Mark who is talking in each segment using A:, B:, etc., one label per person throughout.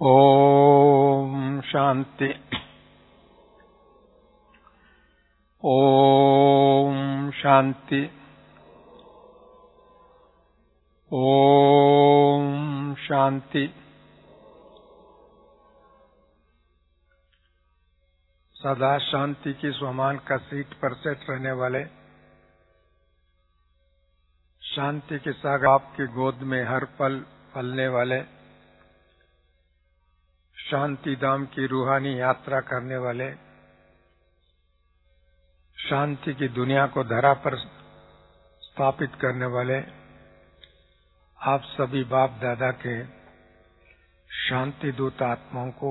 A: ओम शांति। ओम शांति। ओम शांति। सदा शांति की स्वमान का सीट पर सेट रहने वाले, शांति के सागर आपकी गोद में हर पल पलने वाले, शांति धाम की रूहानी यात्रा करने वाले, शांति की दुनिया को धरा पर स्थापित करने वाले आप सभी बाप दादा के शांति दूत आत्माओं को,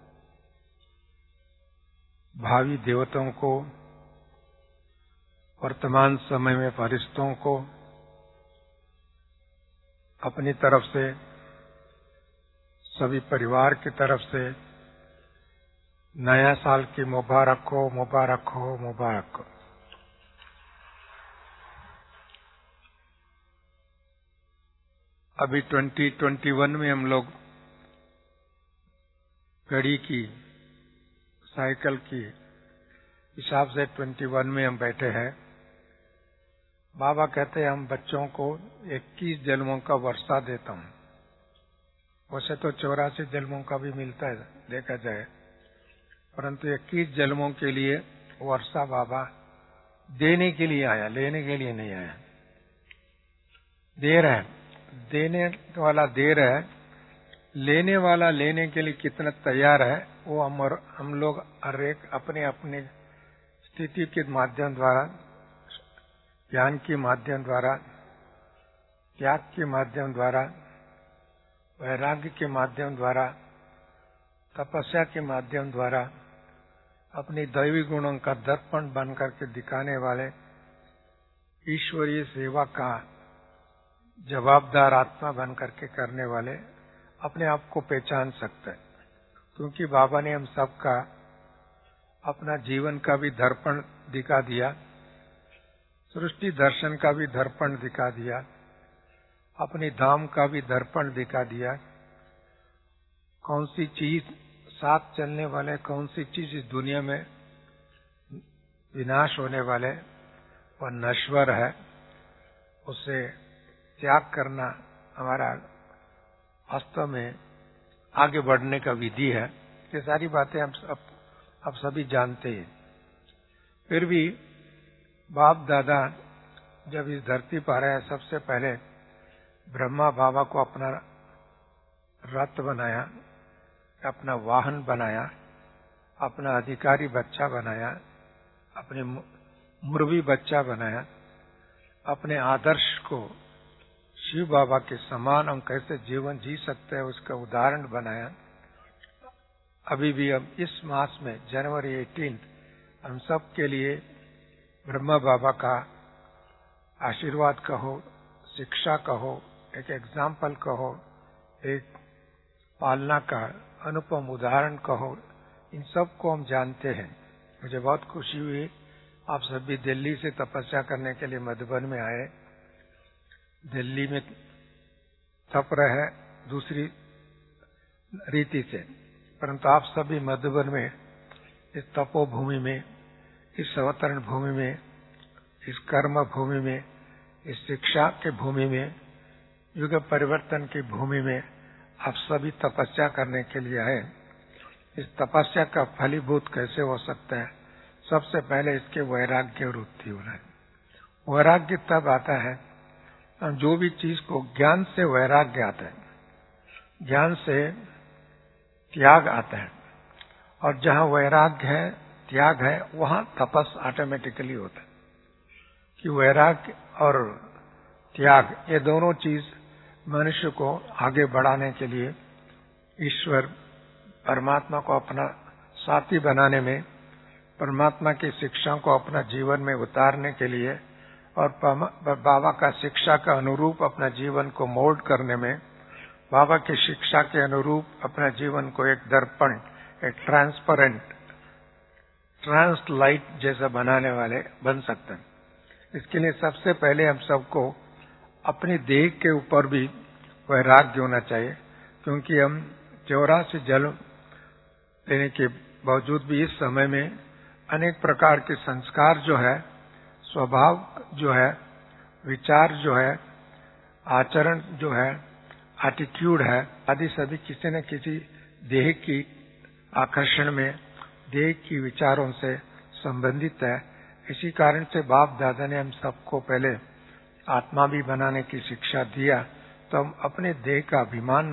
A: भावी देवताओं को, वर्तमान समय में फरिश्तों को अपनी तरफ से, सभी परिवार की तरफ से नया साल की मुबारक हो, मुबारक हो, मुबारक हो। अभी 2021 में हम लोग घड़ी की साइकिल की हिसाब से 21 में हम बैठे हैं। बाबा कहते हैं हम बच्चों को 21 जन्मों का वर्षा देता हूं। वैसे तो 84 जन्मों का भी मिलता है देखा जाए, परंतु 21 जन्मों के लिए वर्षा बाबा देने के लिए आया, लेने के लिए नहीं आया। दे रहा है, देने वाला दे रहा है, लेने वाला लेने के लिए कितना तैयार है वो हम लोग हर एक अपने अपने स्थिति के माध्यम द्वारा, ज्ञान के माध्यम द्वारा, त्याग के माध्यम द्वारा, वैराग्य के माध्यम द्वारा, तपस्या के माध्यम द्वारा अपनी दैवी गुणों का दर्पण बन करके दिखाने वाले ईश्वरीय सेवा का जवाबदार आत्मा बन करके करने वाले अपने आप को पहचान सकते हैं। क्योंकि बाबा ने हम सबका अपना जीवन का भी दर्पण दिखा दिया, सृष्टि दर्शन का भी दर्पण दिखा दिया, अपनी धाम का भी दर्पण दिखा दिया। कौन सी चीज साथ चलने वाले, कौन सी चीज इस दुनिया में विनाश होने वाले वह नश्वर है, उसे त्याग करना हमारा वास्तव में आगे बढ़ने का विधि है। ये सारी बातें हम आप सभी जानते हैं। फिर भी बाप दादा जब इस धरती पर आए, सबसे पहले ब्रह्मा बाबा को अपना रथ बनाया, अपना वाहन बनाया, अपना अधिकारी बच्चा बनाया, अपने मुर्वी बच्चा बनाया, अपने आदर्श को शिव बाबा के समान हम कैसे जीवन जी सकते हैं उसका उदाहरण बनाया। अभी भी हम इस मास में जनवरी 18 हम सब के लिए ब्रह्मा बाबा का आशीर्वाद कहो, शिक्षा कहो, एक एग्जाम्पल कहो, एक पालना का अनुपम उदाहरण कहो, इन सब को हम जानते हैं। मुझे बहुत खुशी हुई आप सभी दिल्ली से तपस्या करने के लिए मधुबन में आए। दिल्ली में तप रहे दूसरी रीति से, परंतु आप सभी मधुबन में इस तपोभूमि में, इस अवतरण भूमि में, इस कर्म भूमि में, इस शिक्षा के भूमि में, युग परिवर्तन की भूमि में आप सभी तपस्या करने के लिए आए। इस तपस्या का फलीभूत कैसे हो सकता है? सबसे पहले इसके वैराग्य वृत्ति होना है। वैराग्य तब आता है जो भी चीज को ज्ञान से वैराग्य आता है, ज्ञान से त्याग आता है, और जहाँ वैराग्य है, त्याग है, वहाँ तपस ऑटोमेटिकली होता है। कि वैराग्य और त्याग ये दोनों चीज मनुष्य को आगे बढ़ाने के लिए, ईश्वर परमात्मा को अपना साथी बनाने में, परमात्मा की शिक्षा को अपना जीवन में उतारने के लिए और बाबा का शिक्षा का अनुरूप अपना जीवन को मोल्ड करने में, बाबा की शिक्षा के अनुरूप अपना जीवन को एक दर्पण, एक ट्रांसपेरेंट, ट्रांसलाइट जैसा बनाने वाले बन सकते हैं। इसके लिए सबसे पहले हम सबको अपनी देह के ऊपर भी वैराग्य होना चाहिए, क्योंकि हम जोरा से जल देने के बावजूद भी इस समय में अनेक प्रकार के संस्कार जो है, स्वभाव जो है, विचार जो है, आचरण जो है, एटीट्यूड है, आदि सभी किसी न किसी देह की आकर्षण में, देह की विचारों से संबंधित है। इसी कारण से बाप दादा ने हम सबको पहले आत्मा भी बनाने की शिक्षा दिया, तो हम अपने देह का अभिमान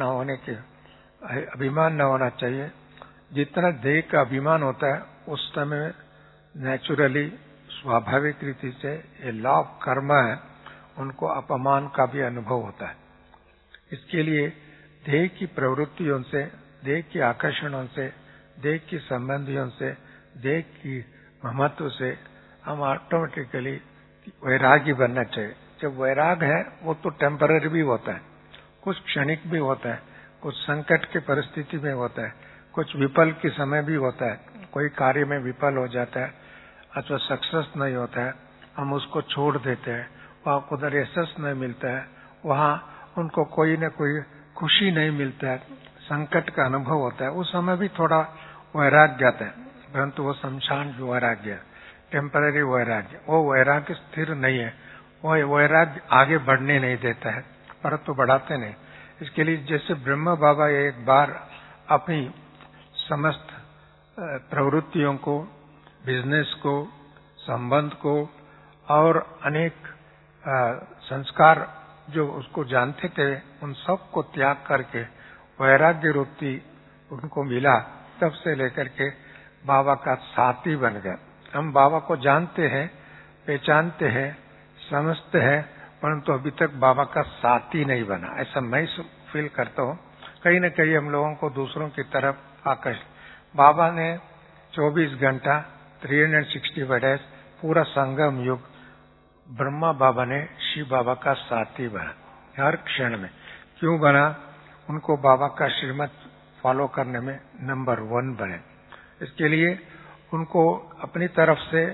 A: न होना चाहिए। जितना देह का अभिमान होता है उस समय नेचुरली, स्वाभाविक रीति से ये लॉ ऑफ कर्म है, उनको अपमान का भी अनुभव होता है। इसके लिए देह की प्रवृत्तियों से, देह के आकर्षणों से, देह की संबंधियों से, देह की महत्व से हम ऑटोमेटिकली वैरागी बनना चाहिए। जब वैराग है वो तो टेम्पररी भी होता है, कुछ क्षणिक भी होता है, कुछ संकट की परिस्थिति में होता है, कुछ विफल के समय भी होता है। कोई कार्य में विफल हो जाता है अथवा सक्सेस नहीं होता है, हम उसको छोड़ देते हैं, वहाँ उधर यशस्स नहीं मिलता है, वहाँ उनको कोई न कोई खुशी नहीं मिलता है, संकट का अनुभव होता है। उस समय भी थोड़ा वैराग्य आता है, परंतु वो शमशान वैराग्य, टेम्पररी वैराग्य, वो वैराग्य स्थिर नहीं है। वो वैराग्य आगे बढ़ने नहीं देता है, परंतु बढ़ाते नहीं। इसके लिए जैसे ब्रह्म बाबा एक बार अपनी समस्त प्रवृत्तियों को, बिजनेस को, संबंध को और अनेक संस्कार जो उसको जानते थे, उन सब को त्याग करके वैराग्य रूपी उनको मिला, तब से लेकर के बाबा का साथी बन गया। हम बाबा को जानते हैं, पहचानते हैं, समझते हैं, परंतु अभी तक बाबा का साथी नहीं बना, ऐसा मैं फील करता हूँ। कहीं न कहीं हम लोगों को दूसरों की तरफ आकर्षित। बाबा ने 24 घंटा 365 डेज पूरा संगम युग ब्रह्मा बाबा ने शिव बाबा का साथी बना हर क्षण में। क्यों बना? उनको बाबा का श्रीमत फॉलो करने में नंबर 1 बने। इसके लिए उनको अपनी तरफ से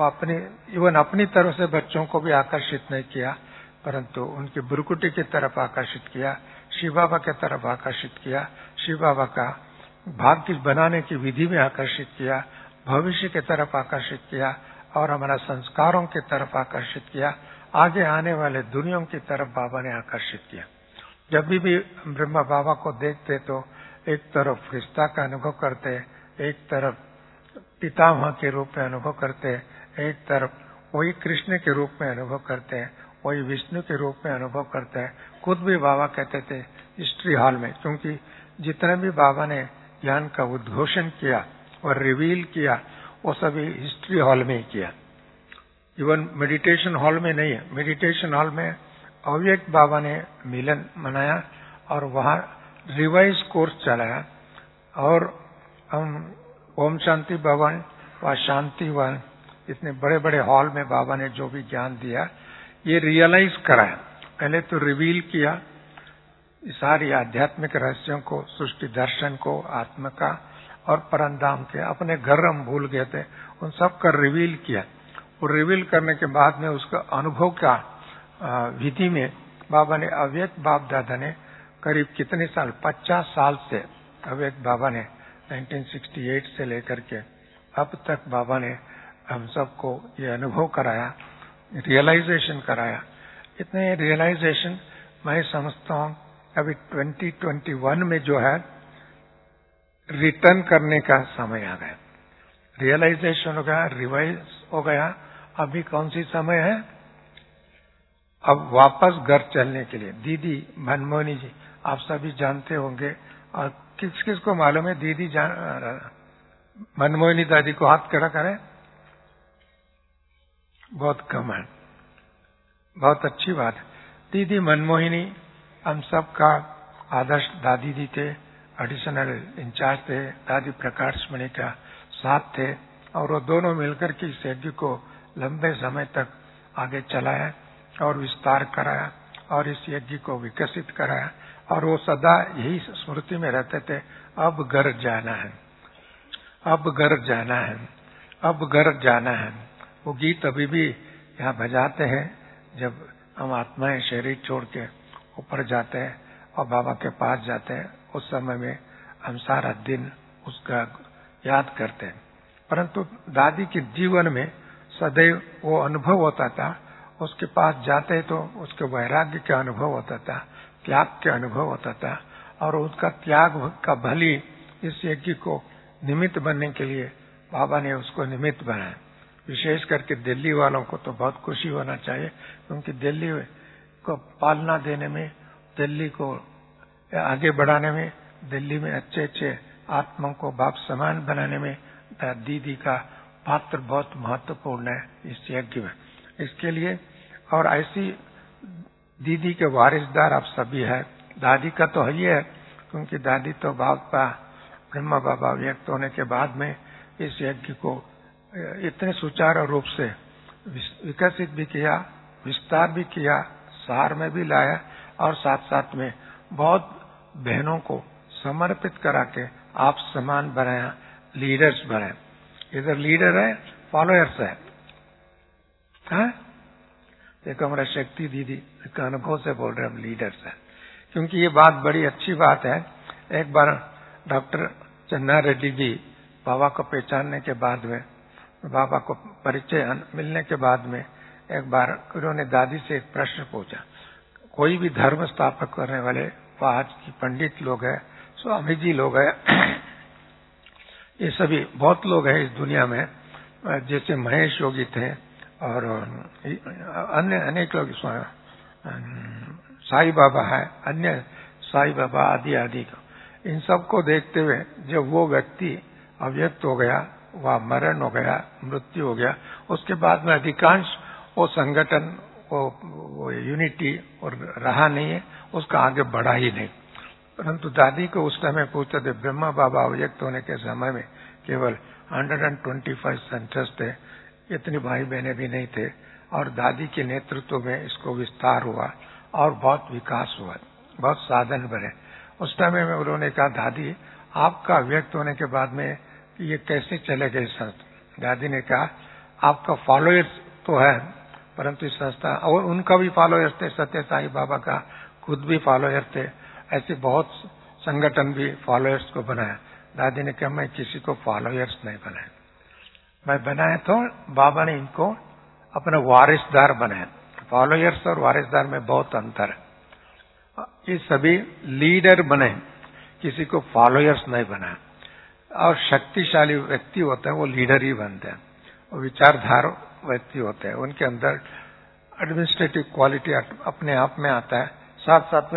A: अपनी तरफ से बच्चों को भी आकर्षित नहीं किया, परंतु उनकी बुरकुटी की तरफ आकर्षित किया, शिव बाबा की तरफ आकर्षित किया, शिव बाबा का भाग्य बनाने की विधि में आकर्षित किया, भविष्य की तरफ आकर्षित किया और हमारा संस्कारों की तरफ आकर्षित किया, आगे आने वाले दुनिया की तरफ बाबा ने आकर्षित किया। जब भी ब्रह्मा बाबा को देखते तो एक तरफ फरिश्ता का अनुभव करते, एक तरफ पितामह के रूप में अनुभव करते, एक तरफ वही कृष्ण के रूप में अनुभव करते हैं, वही विष्णु के रूप में अनुभव करते हैं। खुद भी बाबा कहते थे हिस्ट्री हॉल में, क्योंकि जितने भी बाबा ने ज्ञान का उद्घोषण किया और रिवील किया वो सभी हिस्ट्री हॉल में ही किया, इवन मेडिटेशन हॉल में नहीं है। मेडिटेशन हॉल में अव्यक्त बाबा ने मिलन मनाया और वहाँ रिवाइज कोर्स चलाया और हम ओम शांति भवन व शांति वन, इतने बड़े बड़े हॉल में बाबा ने जो भी ज्ञान दिया ये रियलाइज कराया। पहले तो रिवील किया सारी आध्यात्मिक रहस्यों को, सृष्टि दर्शन को, आत्मा का और परमधाम के। अपने घर हम भूल गए थे, उन सब का रिवील किया। और रिवील करने के बाद में उसका अनुभव का विधि में बाबा ने अव्यक्त बाप दादा ने करीब कितने साल, 50 साल से अव्यक्त बाबा ने 1968 से लेकर के अब तक बाबा ने हम सबको ये अनुभव कराया, रियलाइजेशन कराया। इतने रियलाइजेशन मैं समझता हूँ अभी 2021 में जो है रिटर्न करने का समय आ गया। रियलाइजेशन हो गया, रिवाइज हो गया। अभी कौन सी समय है? अब वापस घर चलने के लिए। दीदी मनमोहनी जी आप सभी जानते होंगे, और किस किस को मालूम है दीदी मनमोहनी दादी को हाथ खड़ा करें। बहुत कम है, बहुत अच्छी बात है। दीदी मनमोहिनी हम सब का आदर्श दादी जी थे, एडिशनल इंचार्ज थे, दादी प्रकाश मणि का साथ थे और वो दोनों मिलकर के इस यज्ञ को लंबे समय तक आगे चलाया और विस्तार कराया और इस यज्ञ को विकसित कराया। और वो सदा यही स्मृति में रहते थे, अब घर जाना है, अब घर जाना है, अब घर जाना है। वो गीत अभी भी यहाँ बजाते हैं जब हम आत्माएं शरीर छोड़ के ऊपर जाते हैं और बाबा के पास जाते हैं। उस समय में हम सारा दिन उसका याद करते हैं। परंतु दादी के जीवन में सदैव वो अनुभव होता था, उसके पास जाते तो उसके वैराग्य का अनुभव होता था, त्याग के अनुभव होता था, और उसका त्याग का भली इस यज्ञ को निमित्त बनने के लिए बाबा ने उसको निमित्त बनाया। विशेष करके दिल्ली वालों को तो बहुत खुशी होना चाहिए, क्योंकि दिल्ली को पालना देने में, दिल्ली को आगे बढ़ाने में, दिल्ली में अच्छे अच्छे आत्माओं को बाप समान बनाने में दीदी का पात्र बहुत महत्वपूर्ण है इस यज्ञ में। इसके लिए और ऐसी दीदी के वारिसदार आप सभी है। दादी का तो है ही है, क्योंकि दादी तो बाप का ब्रह्मा बाबा व्यक्त होने के बाद में इस यज्ञ को इतने सुचारू रूप से विकसित भी किया, विस्तार भी किया, सार में भी लाया, और साथ साथ में बहुत बहनों को समर्पित करा के आप समान बनाया, लीडर्स बनाए। इधर लीडर है, फॉलोअर्स है। देखो हमारा शक्ति दीदी का अनुभव से बोल रहे हम लीडर्स है, क्योंकि ये बात बड़ी अच्छी बात है। एक बार डॉक्टर चन्ना रेड्डी जी बाबा को पहचानने के बाद में, बाबा को परिचय मिलने के बाद में, एक बार उन्होंने दादी से एक प्रश्न पूछा। कोई भी धर्म स्थापक करने वाले आज की पंडित लोग हैं, स्वामी जी लोग हैं, ये सभी बहुत लोग हैं इस दुनिया में, जैसे महेश योगी थे और अन्य अनेक लोग, साईं बाबा है, अन्य साईं बाबा आदि आदि। इन सबको देखते हुए जब वो व्यक्ति अव्यक्त हो गया, वह मरण हो गया, मृत्यु हो गया, उसके बाद में अधिकांश वो संगठन, वो यूनिटी और रहा नहीं है, उसका आगे बढ़ा ही नहीं। परंतु दादी को उस समय पूछते थे, ब्रह्मा बाबा अव्यक्त होने के समय में केवल 125 सेंटर्स थे, इतनी भाई बहनें भी नहीं थे, और दादी के नेतृत्व में इसको विस्तार हुआ और बहुत विकास हुआ, बहुत साधन बने। उस समय में उन्होंने कहा, दादी आपका अव्यक्त होने के बाद में ये कैसे चले गए संस्था? दादी ने कहा, आपका फॉलोअर्स तो है, परंतु इस संस्था, और उनका भी फॉलोअर्स थे, सत्य साईं बाबा का खुद भी फॉलोअर थे, ऐसे बहुत संगठन भी फॉलोअर्स को बनाया। दादी ने कहा, मैं किसी को फॉलोअर्स नहीं बनाया, मैं बनाया तो बाबा ने इनको अपना वारिसदार बनाया। फॉलोअर्स और वारिसदार में बहुत अंतर है। ये सभी लीडर बने, किसी को फॉलोअर्स नहीं बनाया। और शक्तिशाली व्यक्ति होता है वो लीडर ही बनते हैं, वो विचारधार व्यक्ति होते हैं, उनके अंदर एडमिनिस्ट्रेटिव क्वालिटी अपने आप में आता है। साथ साथ में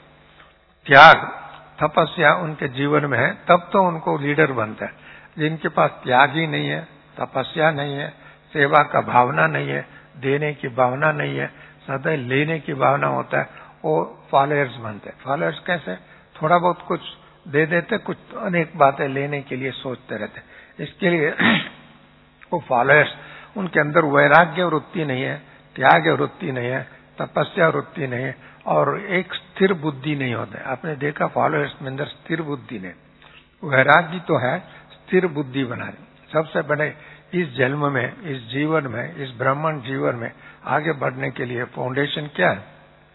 A: त्याग, तपस्या उनके जीवन में है, तब तो उनको लीडर बनता है। जिनके पास त्याग ही नहीं है, तपस्या नहीं है, सेवा का भावना नहीं है, देने की भावना नहीं है, सदैव लेने की भावना होता है, वो फॉलोअर्स बनते हैं। फॉलोअर्स कैसे? थोड़ा बहुत कुछ दे देते, कुछ अनेक बातें लेने के लिए सोचते रहते। इसके लिए वो फॉलोअर्स, उनके अंदर वैराग्य वृत्ति नहीं है, त्याग वृत्ति नहीं है, तपस्या वृत्ति नहीं है, और एक स्थिर बुद्धि नहीं होता है। आपने देखा फॉलोअर्स में अंदर स्थिर बुद्धि नहीं। वैराग्य तो है, स्थिर बुद्धि बनाने। सबसे बड़े इस जन्म में, इस जीवन में, इस ब्राह्मण जीवन में आगे बढ़ने के लिए फाउंडेशन क्या है?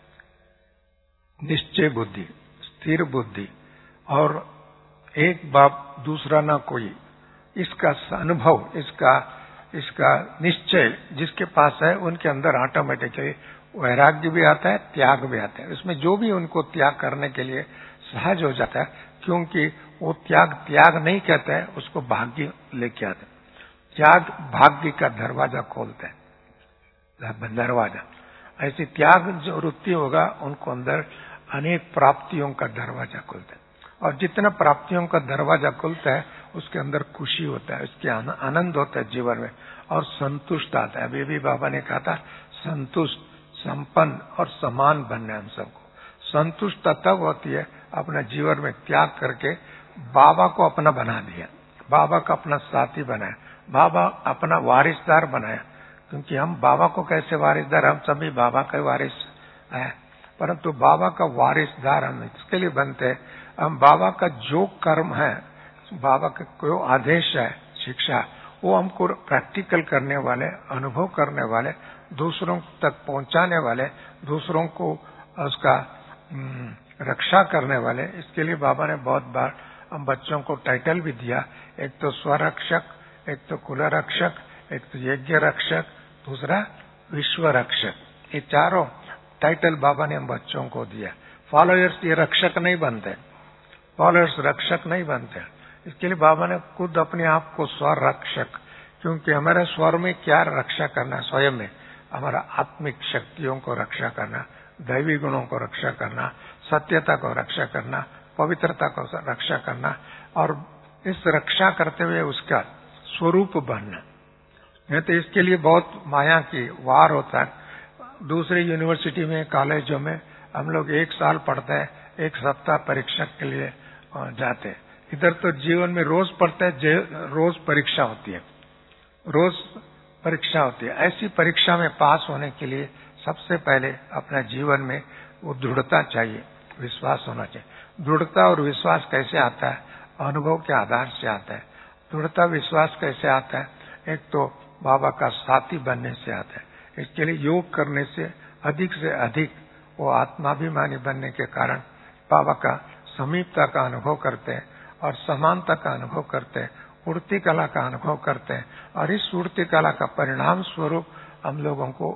A: निश्चय बुद्धि, स्थिर बुद्धि, और एक बाप दूसरा ना कोई, इसका अनुभव, इसका निश्चय जिसके पास है, उनके अंदर ऑटोमेटिकली वैराग्य भी आता है, त्याग भी आता है। इसमें जो भी उनको त्याग करने के लिए सहज हो जाता है, क्योंकि वो त्याग नहीं कहते हैं, उसको भाग्य लेके आते हैं। त्याग भाग्य का दरवाजा खोलते हैं, दरवाजा। ऐसी त्याग जो वृत्ति होगा, उनको अंदर अनेक प्राप्तियों का दरवाजा खुलता है, और जितना प्राप्तियों का दरवाजा खुलता है, उसके अंदर खुशी होता है, उसके आनंद होता है जीवन में, और संतुष्ट आता है। अभी भी बाबा ने कहा था, संतुष्ट, संपन्न और समान बनना है हम सबको। संतुष्ट तब होती है अपने जीवन में त्याग करके बाबा को अपना बना दिया, बाबा का अपना साथी बनाया, बाबा अपना वारिसदार बनाया। क्योंकि हम बाबा को कैसे वारिसदार, हम सभी बाबा के वारिस है, परंतु बाबा का वारिसदार हम इसके लिए बनते हैं, हम बाबा का जो कर्म है, बाबा का कोई आदेश है, शिक्षा, वो हमको प्रैक्टिकल करने वाले, अनुभव करने वाले, दूसरों तक पहुंचाने वाले, दूसरों को उसका रक्षा करने वाले। इसके लिए बाबा ने बहुत बार हम बच्चों को टाइटल भी दिया, एक तो स्वरक्षक, एक तो कुल रक्षक, एक तो यज्ञ रक्षक, दूसरा विश्व रक्षक। ये चारों टाइटल बाबा ने हम बच्चों को दिया। फॉलोअर्स ये रक्षक नहीं बनते, फॉलोअर्स रक्षक नहीं बनते। इसके लिए बाबा ने खुद अपने आप को स्वर रक्षक, क्योंकि हमारे स्वर में क्या रक्षा करना, स्वयं में हमारा आत्मिक शक्तियों को रक्षा करना, दैवी गुणों को रक्षा करना, सत्यता को रक्षा करना, पवित्रता को रक्षा करना, और इस रक्षा करते हुए उसका स्वरूप बनना। नहीं तो इसके लिए बहुत माया की वार होता है। दूसरी यूनिवर्सिटी में, कॉलेजों में हम लोग 1 साल पढ़ते हैं, 1 सप्ताह परीक्षा के लिए जाते हैं। इधर तो जीवन में रोज पढ़ते हैं, रोज परीक्षा होती है, रोज परीक्षा होती है। ऐसी परीक्षा में पास होने के लिए सबसे पहले अपने जीवन में वो दृढ़ता चाहिए, विश्वास होना चाहिए। दृढ़ता और विश्वास कैसे आता है? अनुभव के आधार से आता है। दृढ़ता विश्वास कैसे आता है? एक तो बाबा का साथी बनने से आता है। इसके लिए योग करने से अधिक वो आत्माभिमानी बनने के कारण बाबा का समीपता का अनुभव करते हैं और समानता का अनुभव करते हैं, उड़ती कला का अनुभव करते हैं, और इस उड़ती कला का परिणाम स्वरूप हम लोगों को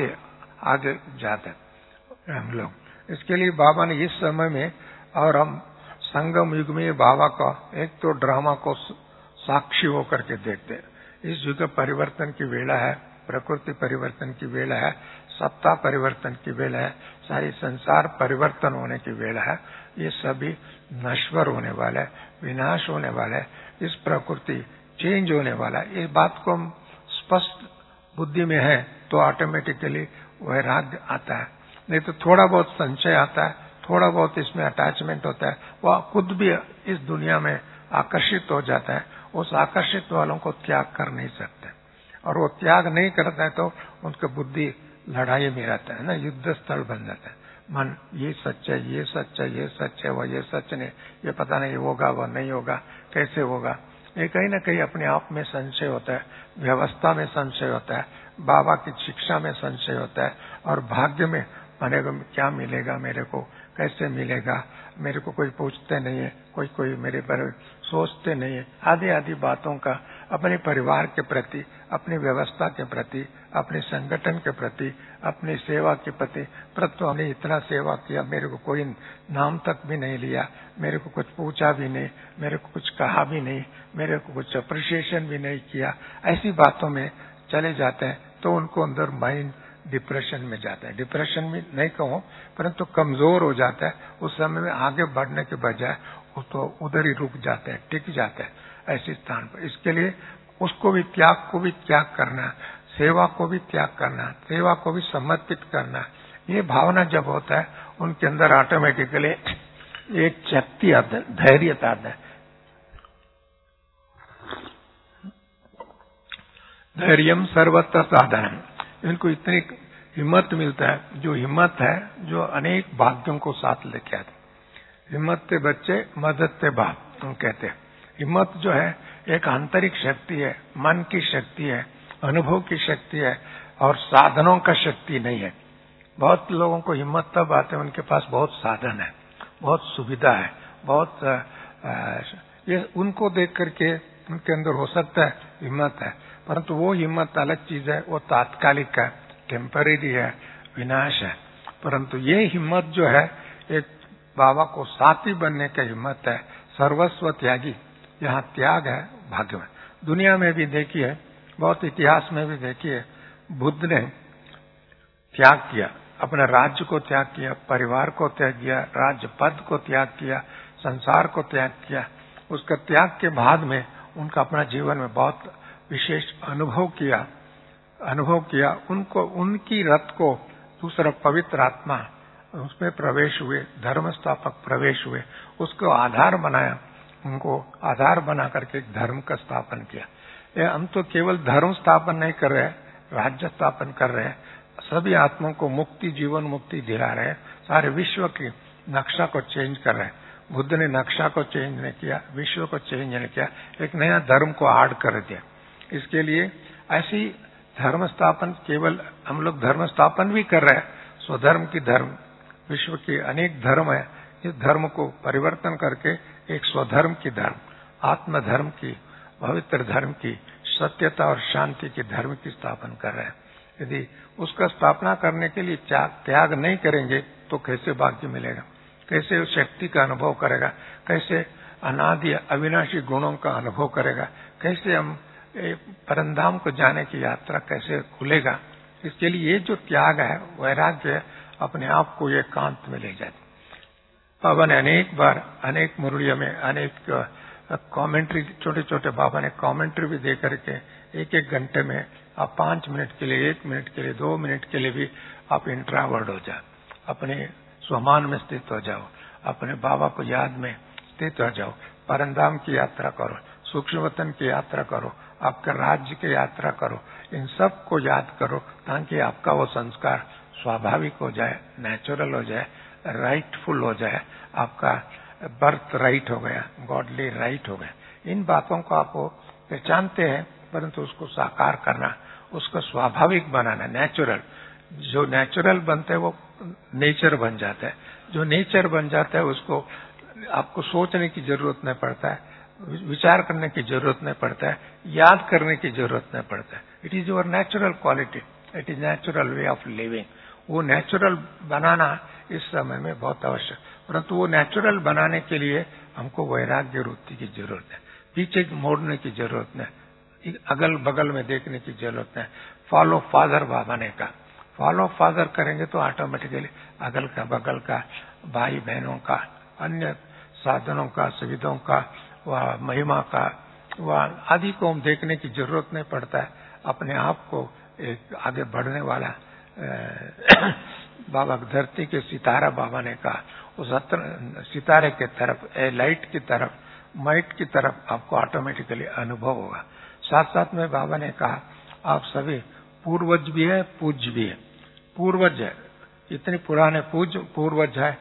A: आगे जाते हैं हम लोग। इसके लिए बाबा ने इस समय में, और हम संगम युग में बाबा का एक तो ड्रामा को साक्षी होकर के देखते हैं। इस युग परिवर्तन की वेला है, प्रकृति परिवर्तन की वेला है, सत्ता परिवर्तन की वेला है, सारी संसार परिवर्तन होने की वेला है। ये सभी नश्वर होने वाला है, विनाश होने वाला है, इस प्रकृति चेंज होने वाला है। इस बात को हम स्पष्ट बुद्धि में है तो ऑटोमेटिकली वैराग्य आता है। नहीं तो थोड़ा बहुत संशय आता है, थोड़ा बहुत इसमें अटैचमेंट होता है, वह खुद भी इस दुनिया में आकर्षित हो जाता है। उस आकर्षित वालों को त्याग कर नहीं सकते, और वो त्याग नहीं करता है तो उनकी बुद्धि लड़ाई में रहता है ना, युद्ध स्थल बन जाता है। मन ये सच है, ये सच है, ये सच है, वह ये सच नहीं, ये पता नहीं होगा, वह नहीं होगा, कैसे होगा। ये कहीं ना कहीं अपने आप में संशय होता है, व्यवस्था में संशय होता है, बाबा की शिक्षा में संशय होता है, और भाग्य में मेरे को क्या मिलेगा, मेरे को कैसे मिलेगा, मेरे को कोई पूछते नहीं है, कोई मेरे पर सोचते नहीं है, आदि बातों का अपने परिवार के प्रति, अपनी व्यवस्था के प्रति, अपने संगठन के प्रति, अपनी सेवा के प्रति, परंतु हमने इतना सेवा किया, मेरे को कोई नाम तक भी नहीं लिया, मेरे को कुछ पूछा भी नहीं, मेरे को कुछ कहा भी नहीं, मेरे को कुछ अप्रिशिएशन भी नहीं किया, ऐसी बातों में चले जाते हैं तो उनको अंदर माइंड डिप्रेशन में जाता है। डिप्रेशन में नहीं कहूं, परंतु कमजोर हो जाता है। उस समय में आगे बढ़ने के बजाय वो तो उधर ही रुक जाते हैं, टिक जाते हैं ऐसे स्थान पर। इसके लिए उसको भी त्याग करना, सेवा को भी त्याग करना, सेवा को भी समर्पित करना, ये भावना जब होता है उनके अंदर ऑटोमेटिकली एक शक्ति आता है, धैर्य आता है। धैर्यम सर्वत्र साधनम, इनको इतनी हिम्मत मिलता है। जो हिम्मत है जो अनेक भाग्यों को साथ लेके आते। हिम्मत के बच्चे मदद के बाप हम कहते हैं। हिम्मत जो है एक आंतरिक शक्ति है, मन की शक्ति है, अनुभव की शक्ति है, और साधनों का शक्ति नहीं है। बहुत लोगों को हिम्मत तब आते हैं उनके पास बहुत साधन है, बहुत सुविधा है, बहुत ये उनको देख करके उनके अंदर हो सकता है हिम्मत है, परंतु वो हिम्मत अलग चीज है, वो तात्कालिक है, टेम्परेरी है, विनाश है। परंतु ये हिम्मत जो है एक बाबा को साथी बनने की हिम्मत है, सर्वस्व त्यागी। यहाँ त्याग है भाग्य में। दुनिया में भी देखिए, बहुत इतिहास में भी देखिए, बुद्ध ने त्याग किया, अपने राज्य को त्याग किया, परिवार को त्याग किया, राज्य पद को त्याग किया, संसार को त्याग किया। उसका त्याग के बाद में उनका अपना जीवन में बहुत विशेष अनुभव किया। उनको उनकी रथ को दूसरा पवित्र आत्मा उसमें प्रवेश हुए, धर्म स्थापक प्रवेश हुए, उसको आधार बनाया, उनको आधार बना करके एक धर्म का स्थापन किया। ये हम तो केवल धर्म स्थापन नहीं कर रहे, राज्य स्थापन कर रहे हैं, सभी आत्माओं को मुक्ति, जीवन मुक्ति दिला रहे हैं, सारे विश्व की नक्शा को चेंज कर रहे हैं। बुद्ध ने नक्शा को चेंज नहीं किया, विश्व को चेंज नहीं किया, एक नया धर्म को ऐड कर दिया। इसके लिए ऐसी धर्म स्थापन, केवल हम लोग धर्म स्थापन भी कर रहे हैं, स्वधर्म की धर्म, विश्व के अनेक धर्म है, इस धर्म को परिवर्तन करके एक स्वधर्म की धर्म, आत्मधर्म की, पवित्र धर्म की, सत्यता और शांति के धर्म की स्थापना कर रहे हैं। यदि उसका स्थापना करने के लिए त्याग नहीं करेंगे तो कैसे भाग्य मिलेगा, कैसे उस शक्ति का अनुभव करेगा, कैसे अनादि अविनाशी गुणों का अनुभव करेगा, कैसे हम परमधाम को जाने की यात्रा कैसे खुलेगा। इसके लिए ये जो त्याग है, वैराग्य है, अपने आप को एकांत में ले जाए। बाबा ने अनेक बार, अनेक मुरलियों में, अनेक कमेंट्री, छोटे छोटे बाबा ने कमेंट्री भी दे करके 1-1 घंटे में आप 5 मिनट के लिए, 1 मिनट के लिए, 2 मिनट के लिए भी आप इंट्रावर्ड हो जाओ, अपने स्वमान में स्थित हो जाओ, अपने बाबा को याद में स्थित हो जाओ, परमधाम की यात्रा करो, सूक्ष्म वतन की यात्रा करो, आपके राज्य की यात्रा करो, इन सब को याद करो ताकि आपका वो संस्कार स्वाभाविक हो जाए, नेचुरल हो जाए, राइटफुल हो जाए, आपका बर्थ राइट हो गया, गॉडली राइट हो गया। इन बातों को आप पहचानते हैं, परंतु उसको साकार करना, उसको स्वाभाविक बनाना, नेचुरल। जो नेचुरल बनते हैं वो नेचर बन जाता है, जो नेचर बन जाता है उसको आपको सोचने की जरूरत नहीं पड़ता है, विचार करने की जरूरत नहीं पड़ता है, याद करने की जरूरत नहीं पड़ता है। It is your natural quality, it is natural way of living. वो नेचुरल बनाना इस समय में बहुत आवश्यक, परंतु वो नेचुरल बनाने के लिए हमको वैराग्य वृत्ति की जरूरत है, पीछे मोड़ने की जरूरत नहीं, अगल बगल में देखने की जरूरत नहीं। फॉलो फादर बाबा ने कहा, फॉलो फादर करेंगे तो ऑटोमेटिकली अगल का, बगल का, भाई बहनों का, अन्य साधनों का, सुविधाओं का, वह महिमा का, वह आदि को हम देखने की जरूरत नहीं पड़ता है। अपने आप को एक आगे बढ़ने वाला बाबा धरती के सितारा बाबा ने कहा, उस सितारे के तरफ, लाइट की तरफ, माइट की तरफ आपको ऑटोमेटिकली अनुभव होगा। साथ साथ में बाबा ने कहा, आप सभी पूर्वज भी है, पूज्य भी है। पूर्वज है, इतने पुराने पूर्वज है,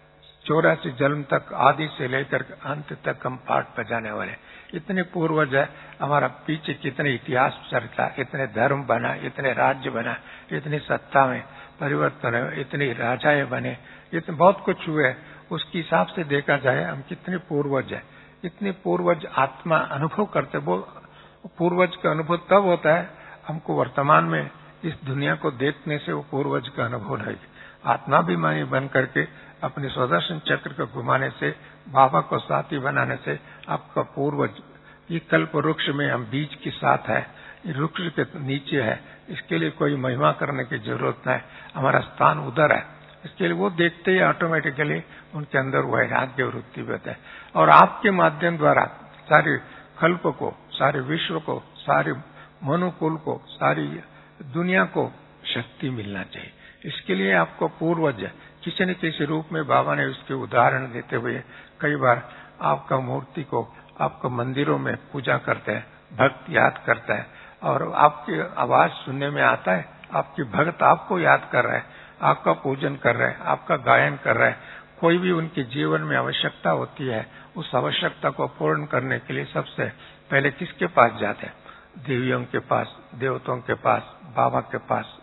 A: 84 जन्म तक, आदि से लेकर अंत तक हम पाठ बजाने वाले, इतने पूर्वज है। हमारा पीछे कितने इतिहास चलता, इतने धर्म बना, इतने राज्य बना, इतनी सत्ता में परिवर्तन है, इतने राजाएं बने, इतने बहुत कुछ हुए। उसके हिसाब से देखा जाए हम कितने पूर्वज है, इतने पूर्वज आत्मा अनुभव करते। वो पूर्वज का अनुभव तब होता है हमको वर्तमान में इस दुनिया को देखने से, वो पूर्वज का अनुभव नहीं। आत्माभिमानी बन करके अपने स्वदर्शन चक्र को घुमाने से, बाबा को साथी बनाने से आपका पूर्वज, ये कल्प वृक्ष में हम बीज के साथ है, ये वृक्ष के नीचे है, इसके लिए कोई महिमा करने की जरूरत नहीं, हमारा स्थान उधर है। इसके लिए वो देखते ही ऑटोमेटिकली उनके अंदर वैराग्य वृत्ति होता है, और आपके माध्यम द्वारा सारे कल्प को, सारे विश्व को, सारे मनुकुल को, सारी दुनिया को शक्ति मिलना चाहिए। इसके लिए आपको पूर्वज किसी न किसी रूप में बाबा ने उसके उदाहरण देते हुए कई बार आपका मूर्ति को, आपका मंदिरों में पूजा करते हैं, भक्त याद करता है, और आपकी आवाज सुनने में आता है, आपकी भक्त आपको याद कर रहा है, आपका पूजन कर रहा है, आपका गायन कर रहा है। कोई भी उनके जीवन में आवश्यकता होती है, उस आवश्यकता को पूर्ण करने के लिए सबसे पहले किसके पास जाते हैं? देवियों के पास, देवताओं के पास, बाबा के पास।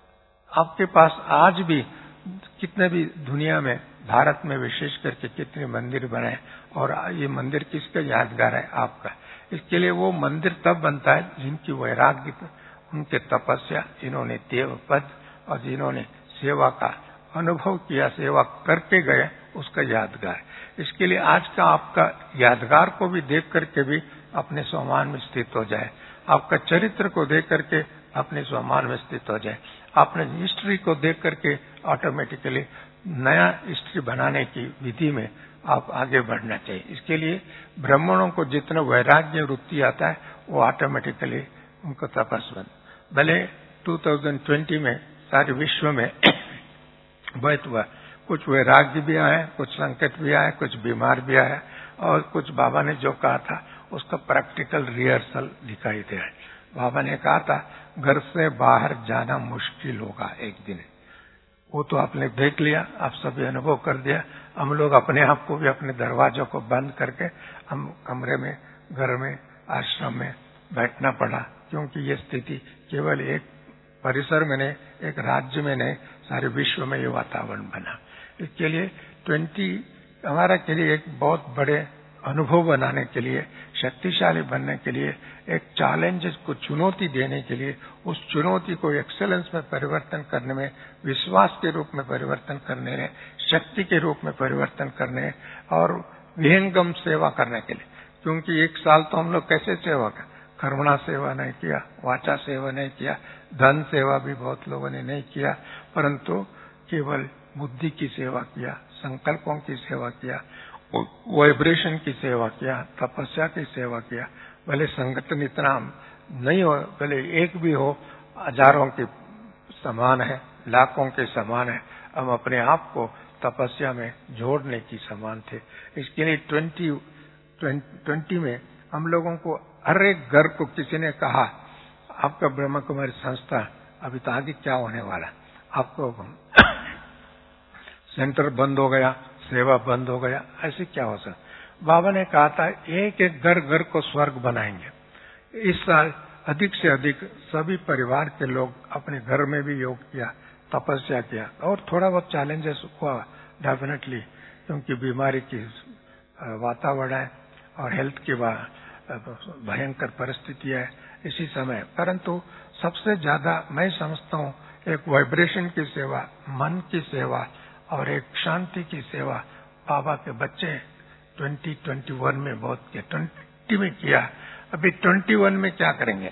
A: आपके पास आज भी कितने भी दुनिया में, भारत में विशेष करके कितने मंदिर बने, और ये मंदिर किसका यादगार है? आपका। इसके लिए वो मंदिर तब बनता है जिनकी वैराग्य, उनके तपस्या, जिन्होंने देव पद और जिन्होंने सेवा का अनुभव किया, सेवा करके गए, उसका यादगार। इसके लिए आज का आपका यादगार को भी देख करके भी अपने स्वमान में स्थित हो जाए, आपका चरित्र को देख करके अपने स्वमान में स्थित हो जाए, अपने हिस्ट्री को देख करके ऑटोमेटिकली नया हिस्ट्री बनाने की विधि में आप आगे बढ़ना चाहिए। इसके लिए ब्राह्मणों को जितना वैराग्य वृत्ति आता है वो ऑटोमेटिकली उनको तपस्या। भले 2020 में सारे विश्व में बहुत हुआ, कुछ वैराग्य भी आया, कुछ संकट भी आया, कुछ बीमार भी आया, और कुछ बाबा ने जो कहा था उसका प्रैक्टिकल रिहर्सल दिखाई दे रहा है। बाबा ने कहा था घर से बाहर जाना मुश्किल होगा एक दिन, वो तो आपने देख लिया, आप सभी अनुभव कर दिया। हम लोग अपने आप को भी अपने दरवाजों को बंद करके हम कमरे में, घर में, आश्रम में बैठना पड़ा, क्योंकि ये स्थिति केवल एक परिसर में नहीं, एक राज्य में नहीं, सारे विश्व में ये वातावरण बना। इसके लिए 20 हमारा के लिए एक बहुत बड़े अनुभव बनाने के लिए, शक्तिशाली बनने के लिए, एक चैलेंजेस को चुनौती देने के लिए, उस चुनौती को एक्सेलेंस में परिवर्तन करने में, विश्वास के रूप में परिवर्तन करने में, शक्ति के रूप में परिवर्तन करने और विहंगम सेवा करने के लिए। क्योंकि 1 साल तो हम लोग कैसे सेवा कर, कर्मणा सेवा नहीं किया, वाचा सेवा नहीं किया, धन सेवा भी बहुत लोगों ने नहीं किया, परंतु केवल बुद्धि की सेवा किया, संकल्पों की सेवा किया, वाइब्रेशन की सेवा किया, तपस्या की सेवा किया। भले संगठन इतना नहीं हो, भले एक भी हो, हजारों के समान है, लाखों के समान है, हम अपने आप को तपस्या में जोड़ने की समान थे। इसके लिए 2020 में हम लोगों को हर एक घर को किसी ने कहा, आपका ब्रह्म कुमारी संस्था अभी तो आगे क्या होने वाला, आपको सेंटर बंद हो गया, सेवा बंद हो गया, ऐसे क्या हो सकता। बाबा ने कहा था एक एक घर घर को स्वर्ग बनाएंगे। इस साल अधिक से अधिक सभी परिवार के लोग अपने घर में भी योग किया, तपस्या किया, और थोड़ा बहुत चैलेंजेस हुआ डेफिनेटली, क्योंकि बीमारी की वातावरण है और हेल्थ की भयंकर परिस्थिति है इसी समय। परंतु सबसे ज्यादा मैं समझता हूँ एक वाइब्रेशन की सेवा, मन की सेवा और एक शांति की सेवा बाबा के बच्चे 2021 में बहुत किया, 20 में किया। अभी 21 में क्या करेंगे?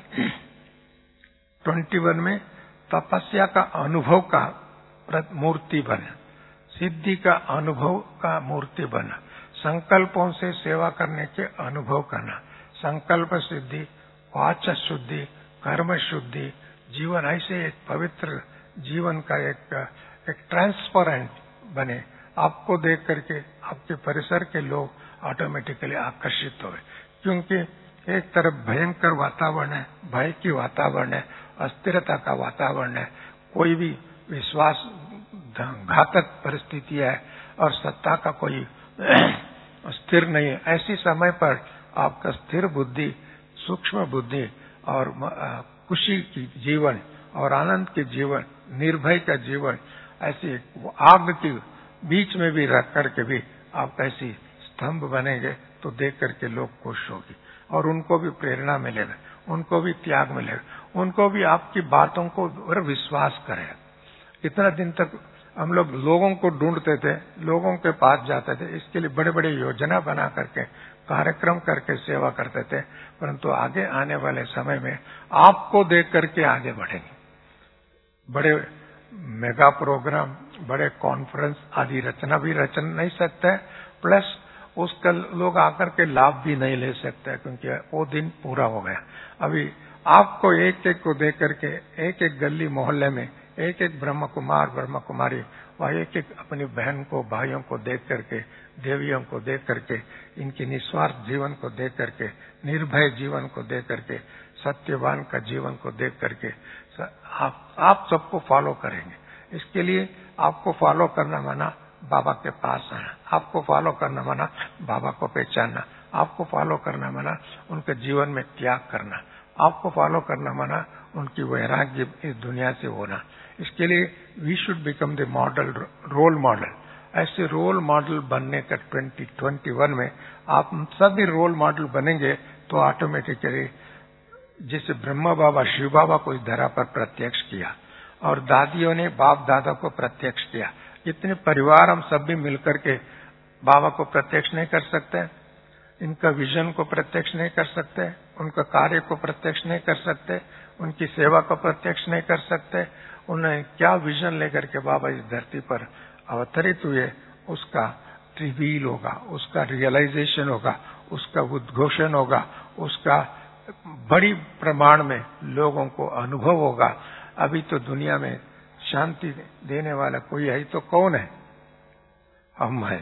A: 21 में तपस्या का अनुभव का मूर्ति बना, सिद्धि का अनुभव का मूर्ति बना, संकल्पों से सेवा करने के अनुभव करना, संकल्प सिद्धि, वाचा शुद्धि, कर्म शुद्धि, जीवन ऐसे एक पवित्र जीवन का एक ट्रांसपेरेंट बने। आपको देख करके आपके परिसर के लोग ऑटोमेटिकली आकर्षित हुए, क्योंकि एक तरफ भयंकर वातावरण है, भय की वातावरण है, अस्थिरता का वातावरण है, कोई भी विश्वास घातक परिस्थिति है और सत्ता का कोई स्थिर नहीं है। ऐसी समय पर आपका स्थिर बुद्धि, सूक्ष्म बुद्धि और खुशी की जीवन और आनंद के जीवन, निर्भय का जीवन, ऐसी आग के बीच में भी रख करके भी आप ऐसी स्तंभ बनेंगे तो देख करके लोग खुश होगी और उनको भी प्रेरणा मिलेगा, उनको भी त्याग मिलेगा, उनको भी आपकी बातों को और विश्वास करेगा। इतना दिन तक हम लोग लोगों को ढूंढते थे, लोगों के पास जाते थे, इसके लिए बड़े बड़े योजना बना करके कार्यक्रम करके सेवा करते थे, परंतु आगे आने वाले समय में आपको देख करके आगे बढ़ेंगे। बड़े मेगा प्रोग्राम, बड़े कॉन्फ्रेंस आदि रचना भी रच नहीं सकते, प्लस उसका लोग आकर के लाभ भी नहीं ले सकते, क्योंकि वो दिन पूरा हो गया। अभी आपको एक एक को देख करके, एक एक गली मोहल्ले में एक एक ब्रह्म कुमार ब्रह्म कुमारी, वह एक एक अपनी बहन को, भाइयों को देख करके, देवियों को देख करके, इनके निस्वार्थ जीवन को देख करके, निर्भय जीवन को देख करके, सत्यवान का जीवन को देख करके आप सबको फॉलो करेंगे। इसके लिए आपको फॉलो करना माना बाबा के पास आना, आपको फॉलो करना माना बाबा को पहचानना, आपको फॉलो करना माना उनके जीवन में त्याग करना, आपको फॉलो करना माना उनकी वैराग्य इस दुनिया से होना। इसके लिए we should become the model, role model. ऐसे रोल मॉडल बनने का 2021 में आप सभी रोल मॉडल बनेंगे तो ऑटोमेटिकली, जैसे ब्रह्मा बाबा शिव बाबा को इस धरा पर प्रत्यक्ष किया और दादियों ने बाप दादा को प्रत्यक्ष किया, इतने परिवार हम सब भी मिलकर के बाबा को प्रत्यक्ष नहीं कर सकते, इनका विजन को प्रत्यक्ष नहीं कर सकते, उनका कार्य को प्रत्यक्ष नहीं कर सकते, उनकी सेवा को प्रत्यक्ष नहीं कर सकते। उन्हें क्या विजन लेकर के बाबा इस धरती पर अवतरित हुए, उसका रिवील होगा, उसका रियलाइजेशन होगा, उसका उद्घोषण होगा, उसका बड़ी प्रमाण में लोगों को अनुभव होगा। अभी तो दुनिया में शांति देने वाला कोई है तो कौन है? हम है।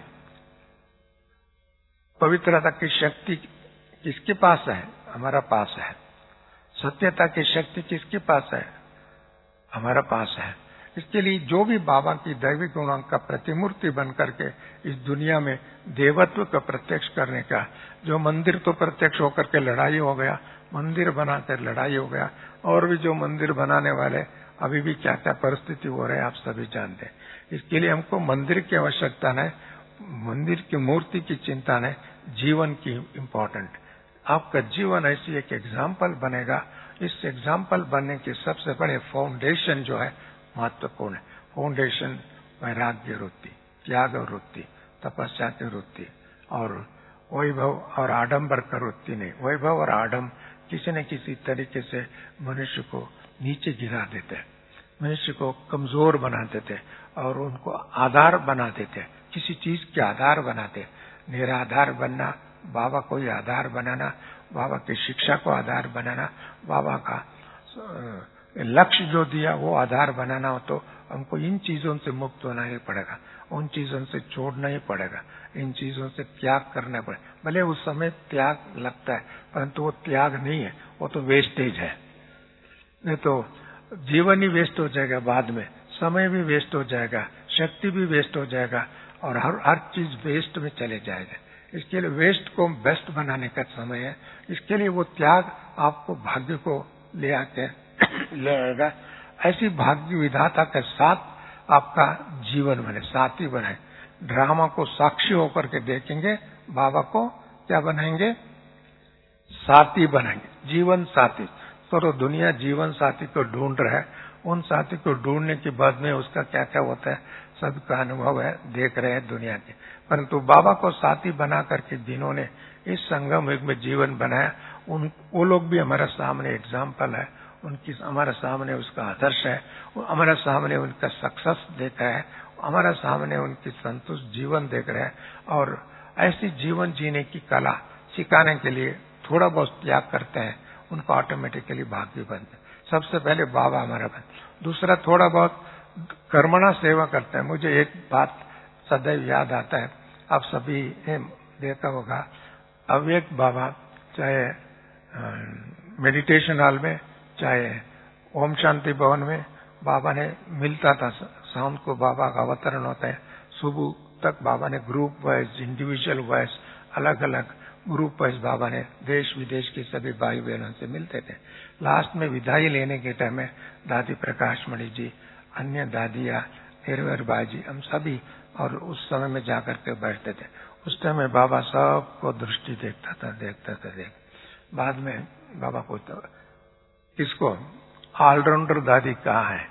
A: पवित्रता की शक्ति किसके पास है? हमारा पास है। सत्यता की शक्ति किसके पास है? हमारा पास है। इसके लिए जो भी बाबा की दैविक गुणों का प्रतिमूर्ति बन करके इस दुनिया में देवत्व का प्रत्यक्ष करने का, जो मंदिर तो प्रत्यक्ष होकर के लड़ाई हो गया, मंदिर बनाकर लड़ाई हो गया, और भी जो मंदिर बनाने वाले अभी भी क्या क्या परिस्थिति हो रही है आप सभी जानते हैं। इसके लिए हमको मंदिर की आवश्यकता नहीं, मंदिर की मूर्ति की चिंता नहीं, जीवन की इम्पोर्टेंट। आपका जीवन ऐसी एक एग्जाम्पल बनेगा। इस एग्जाम्पल बनने की सबसे बड़े फाउंडेशन जो है महत्वपूर्ण है। फाउंडेशन वैराग्य वृत्ति, त्याग वृत्ति, तपस्या की वृत्ति, और वैभव और आडंबर का वृत्ति नहीं। वैभव और आडंबर किसी न किसी तरीके से मनुष्य को नीचे गिरा देते हैं, मनुष्य को कमजोर बना देते और उनको आधार बना देते, किसी चीज के आधार बनाते। निराधार बनना, बाबा को ही आधार बनाना, बाबा की शिक्षा को आधार बनाना, बाबा का लक्ष्य जो दिया वो आधार बनाना हो, तो हमको इन चीजों से मुक्त होना ही पड़ेगा, उन चीजों से छोड़ना ही पड़ेगा, इन चीजों से त्याग करना पड़ेगा। भले उस समय त्याग लगता है, परंतु वो त्याग नहीं है, वो तो वेस्टेज है। नहीं तो जीवन ही वेस्ट हो जाएगा, बाद में समय भी वेस्ट हो जाएगा, शक्ति भी वेस्ट हो जाएगा, और हर चीज वेस्ट में चले जाएगा। इसके लिए वेस्ट को बेस्ट बनाने का समय है। इसके लिए वो त्याग आपको भाग्य को ले आके ले आएगा। ऐसी भाग्य विधाता के साथ आपका जीवन बने, साथी बने। ड्रामा को साक्षी होकर के देखेंगे, बाबा को क्या बनाएंगे? साथी बनाएंगे, जीवन साथी। तो दुनिया जीवन साथी को ढूंढ रहा है, उन साथी को ढूंढने के बाद में उसका क्या क्या होता है सबका अनुभव है, देख रहे हैं दुनिया के। परंतु बाबा को साथी बना करके जिन्होंने इस संगम युग में जीवन बनाया, वो लोग भी हमारे सामने एग्जाम्पल है, उनकी हमारे सामने उसका आदर्श है, हमारे सामने उनका सक्सेस देखा है, हमारे सामने उनकी संतुष्ट जीवन देख रहे हैं। और ऐसी जीवन जीने की कला सिखाने के लिए थोड़ा बहुत त्याग करते हैं, उनको ऑटोमेटिकली भाग्य बनते। सबसे पहले बाबा हमारा बन, दूसरा थोड़ा बहुत कर्मणा सेवा करते हैं। मुझे एक बात सदैव याद आता है, आप सभी ने देखा होगा, अव्यक्त बाबा चाहे मेडिटेशन हॉल में, चाहे ओम शांति भवन में बाबा ने मिलता था। शाम को बाबा का अवतरण होता है, सुबह तक बाबा ने ग्रुप वाइज, इंडिविजुअल वाइज, अलग अलग ग्रुप वाइज बाबा ने देश विदेश के सभी भाई बहनों से मिलते थे। लास्ट में विदाई लेने के टाइम में दादी प्रकाश मणि जी, अन्य दादियाँ, निर्वर बाई जी, हम सभी, और उस समय में जाकर के बैठते थे। उस टाइम में बाबा सबको दृष्टि देखता था। बाद में बाबा पूछता, किसको? ऑलराउंडर दादी कहाँ है?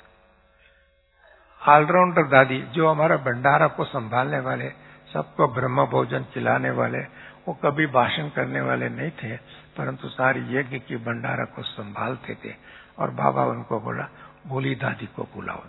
A: ऑलराउंडर दादी जो हमारा भंडारा को संभालने वाले, सबको ब्रह्म भोजन खिलाने वाले, वो कभी भाषण करने वाले नहीं थे, परंतु सारी यज्ञ की भंडारा को संभालते थे। और बाबा उनको बोला, भोली दादी को बुलाओ,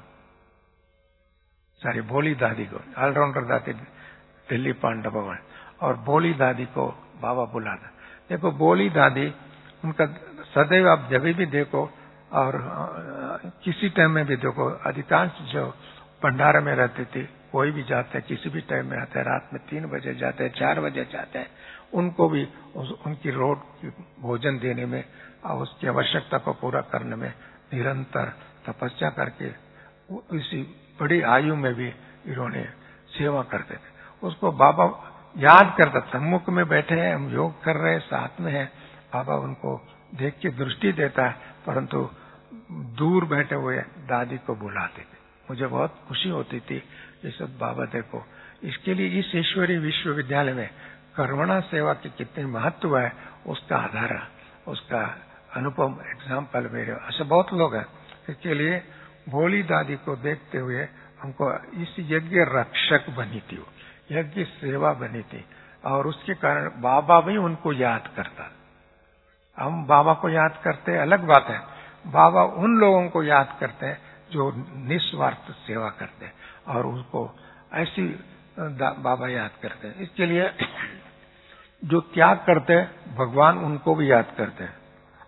A: सारी भोली दादी को। ऑलराउंडर दादी दिल्ली पांडव भवन, और भोली दादी को बाबा बुलाना। देखो भोली दादी, उनका सदैव आप जब भी देखो और किसी टाइम में भी देखो, अधिकांश जो भंडारा में रहती थी, कोई भी जाते हैं, किसी भी टाइम में आते हैं, रात में 3 बजे जाते हैं, 4 बजे जाते हैं, उनको भी उनकी रोड की भोजन देने में और उसकी आवश्यकता को पूरा करने में निरंतर तपस्या करके इसी बड़ी आयु में भी इन्होंने सेवा करते थे। उसको बाबा याद करता, सम्मुख में बैठे हैं, हम योग कर रहे हैं, साथ में है, बाबा उनको देख के दृष्टि देता है, परंतु दूर बैठे हुए दादी को बुलाते थे। मुझे बहुत खुशी होती थी ये सब बाबा देखो। इसके लिए इस ईश्वरीय विश्वविद्यालय में कर्मणा सेवा की कितनी महत्व है, उसका आधार, उसका अनुपम एग्जाम्पल मेरे ऐसे बहुत लोग हैं। इसके लिए भोली दादी को देखते हुए हमको इस यज्ञ रक्षक बनी थी, वो यज्ञ सेवा बनी थी, और उसके कारण बाबा भी उनको याद करता। हम बाबा को याद करते अलग बात है, बाबा उन लोगों को याद करते हैं जो निस्वार्थ सेवा करते हैं, और उसको ऐसी बाबा याद करते हैं। इसके लिए जो त्याग करते हैं भगवान उनको भी याद करते हैं।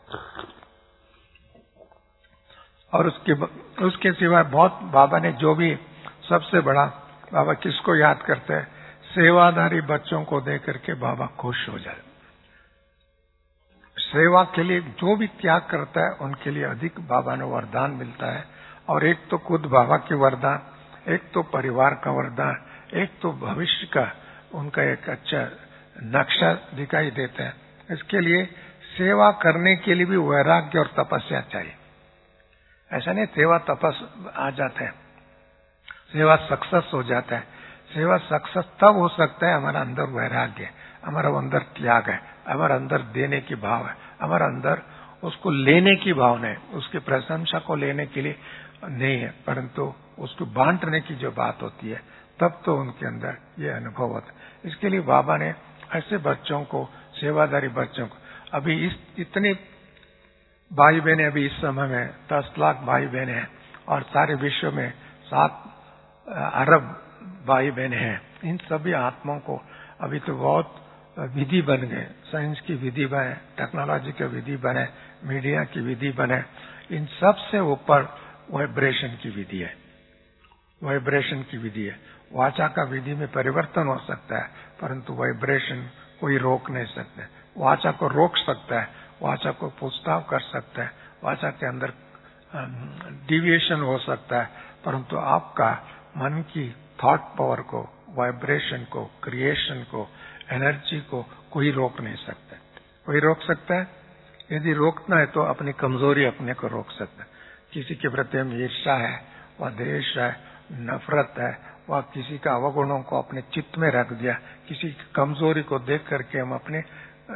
A: और उसके सिवाय बहुत बाबा ने जो भी सबसे बड़ा, बाबा किसको याद करते हैं? सेवादारी बच्चों को देख करके बाबा खुश हो जाए। सेवा के लिए जो भी त्याग करता है उनके लिए अधिक बाबा ने वरदान मिलता है। और एक तो खुद बाबा की वरदान, एक तो परिवार का वरदान, एक तो भविष्य का उनका एक अच्छा नक्शा दिखाई देता है। इसके लिए सेवा करने के लिए भी वैराग्य और तपस्या चाहिए। ऐसा नहीं सेवा तपस आ जाता है, सेवा सक्सेस हो जाता है। सेवा सक्सेस तब हो सकता है हमारा अंदर वैराग्य है, हमारा अंदर त्याग है, हमारा अंदर देने की भाव है, हमारा अंदर उसको लेने की भावना है, उसकी प्रशंसा को लेने के लिए नहीं है, परंतु उसको बांटने की जो बात होती है तब तो उनके अंदर ये अनुभव होता है। इसके लिए बाबा ने ऐसे बच्चों को, सेवादारी बच्चों को, अभी इतने भाई बहने, अभी इस समय में 10 लाख भाई बहने हैं और सारे विश्व में 7 अरब भाई बहने हैं। इन सभी आत्माओं को अभी तो बहुत विधि बन गए, साइंस की विधि बने, टेक्नोलॉजी की विधि बने, मीडिया की विधि बने, इन सब से ऊपर वाइब्रेशन की विधि है। वाइब्रेशन की विधि है। वाचा का विधि में परिवर्तन हो सकता है, परंतु वाइब्रेशन कोई रोक नहीं सकता। वाचा को रोक सकता है, वाचा को पूछताछ कर सकता है, वाचा के अंदर डिविएशन हो सकता है, परंतु आपका मन की थॉट पावर को, वाइब्रेशन को, क्रिएशन को, एनर्जी को कोई रोक नहीं सकता। कोई रोक सकता है? यदि रोकना है तो अपनी कमजोरी अपने को रोक सकता है। किसी के प्रति हम ईर्ष्या है, वह द्वेष है, नफरत है, वह किसी का अवगुणों को अपने चित्त में रख दिया, किसी की कमजोरी को देख करके हम अपने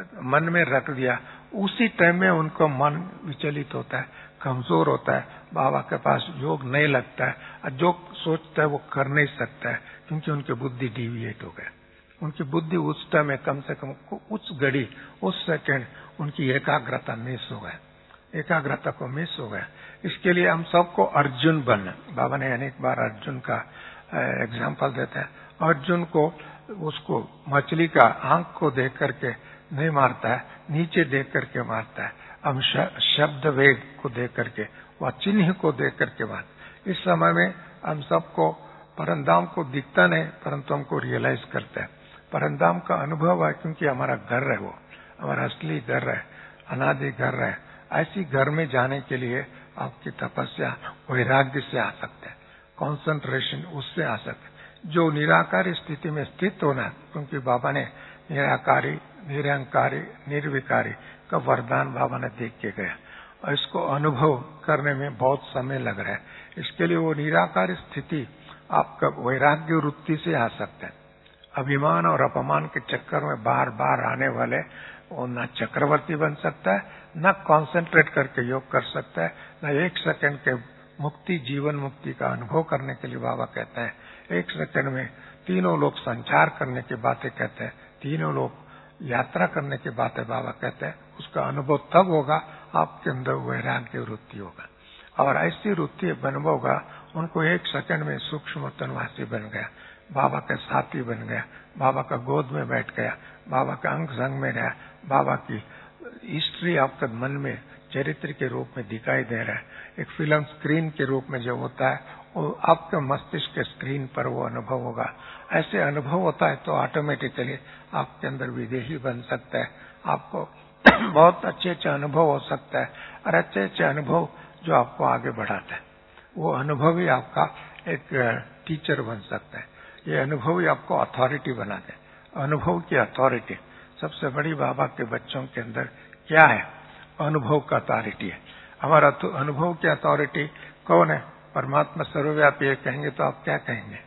A: मन में रख दिया, उसी टाइम में उनको मन विचलित होता है, कमजोर होता है, बाबा के पास योग नहीं लगता है, जो सोचता है वो कर नहीं सकता है, क्योंकि उनकी बुद्धि डिविएट हो गया। उनकी बुद्धि उस टाइम में कम से कम उस घड़ी, उस सेकंड उनकी एकाग्रता मिस हो गया, एकाग्रता को मिस हो गया। इसके लिए हम सबको अर्जुन बनना, बाबा ने अनेक बार अर्जुन का एग्जाम्पल देते हैं। अर्जुन को उसको मछली का आंख को देख करके नहीं मारता है, नीचे देख करके मारता है। हम शब्द वेद को देख करके, वह चिन्ह को देख करके मारता। इस समय में हम सबको परमधाम को दिखता नहीं, परंतु हमको रियलाइज करता है। परमधाम का अनुभव है, क्योंकि हमारा घर है, वो हमारा असली घर है, अनादि घर है। ऐसी घर में जाने के लिए आपकी तपस्या वैराग्य से आ सकता है, कंसंट्रेशन उससे आ सकता है, जो निराकारी स्थिति में स्थित होना, क्योंकि बाबा ने निराकारी, निरंकारी, निर्विकारी का वरदान बाबा ने देख के गया, और इसको अनुभव करने में बहुत समय लग रहा है। इसके लिए वो निराकारी स्थिति आपका वैराग्य वृत्ति से आ सकता है। अभिमान और अपमान के चक्कर में बार बार आने वाले वो न चक्रवर्ती बन सकता है, न कॉन्सेंट्रेट करके योग कर सकता है, न 1 सेकंड के मुक्ति, जीवन मुक्ति का अनुभव करने के लिए बाबा कहते हैं। 1 सेकंड में तीनों लोग संचार करने की बातें कहते हैं, तीनों लोग यात्रा करने की बातें बाबा कहते हैं। उसका अनुभव तब होगा आपके अंदर वैराग्य वृत्ति होगा, और ऐसी वृत्ति बनोगा उनको 1 सेकंड में सूक्ष्म तनवासी बन गया, बाबा का साथी बन गया, बाबा का गोद में बैठ गया, बाबा का अंग संग में रहा, बाबा की हिस्ट्री आपके मन में चरित्र के रूप में दिखाई दे रहा है। एक फिल्म स्क्रीन के रूप में जो होता है, वो आपके मस्तिष्क के स्क्रीन पर वो अनुभव होगा। ऐसे अनुभव होता है तो ऑटोमेटिकली आपके अंदर विदेही बन सकता है, आपको बहुत अच्छे अच्छे अनुभव हो सकता है, और अच्छे अच्छे अनुभव जो आपको आगे बढ़ाता है, वो अनुभव ही आपका एक टीचर बन सकता है। ये अनुभव ही आपको अथॉरिटी बनाते हैं। अनुभव की अथॉरिटी सबसे बड़ी बाबा के बच्चों के अंदर क्या है? अनुभव का अथॉरिटी है। हमारा तो अनुभव की अथॉरिटी कौन है? परमात्मा सर्वव्यापी है कहेंगे तो आप क्या कहेंगे?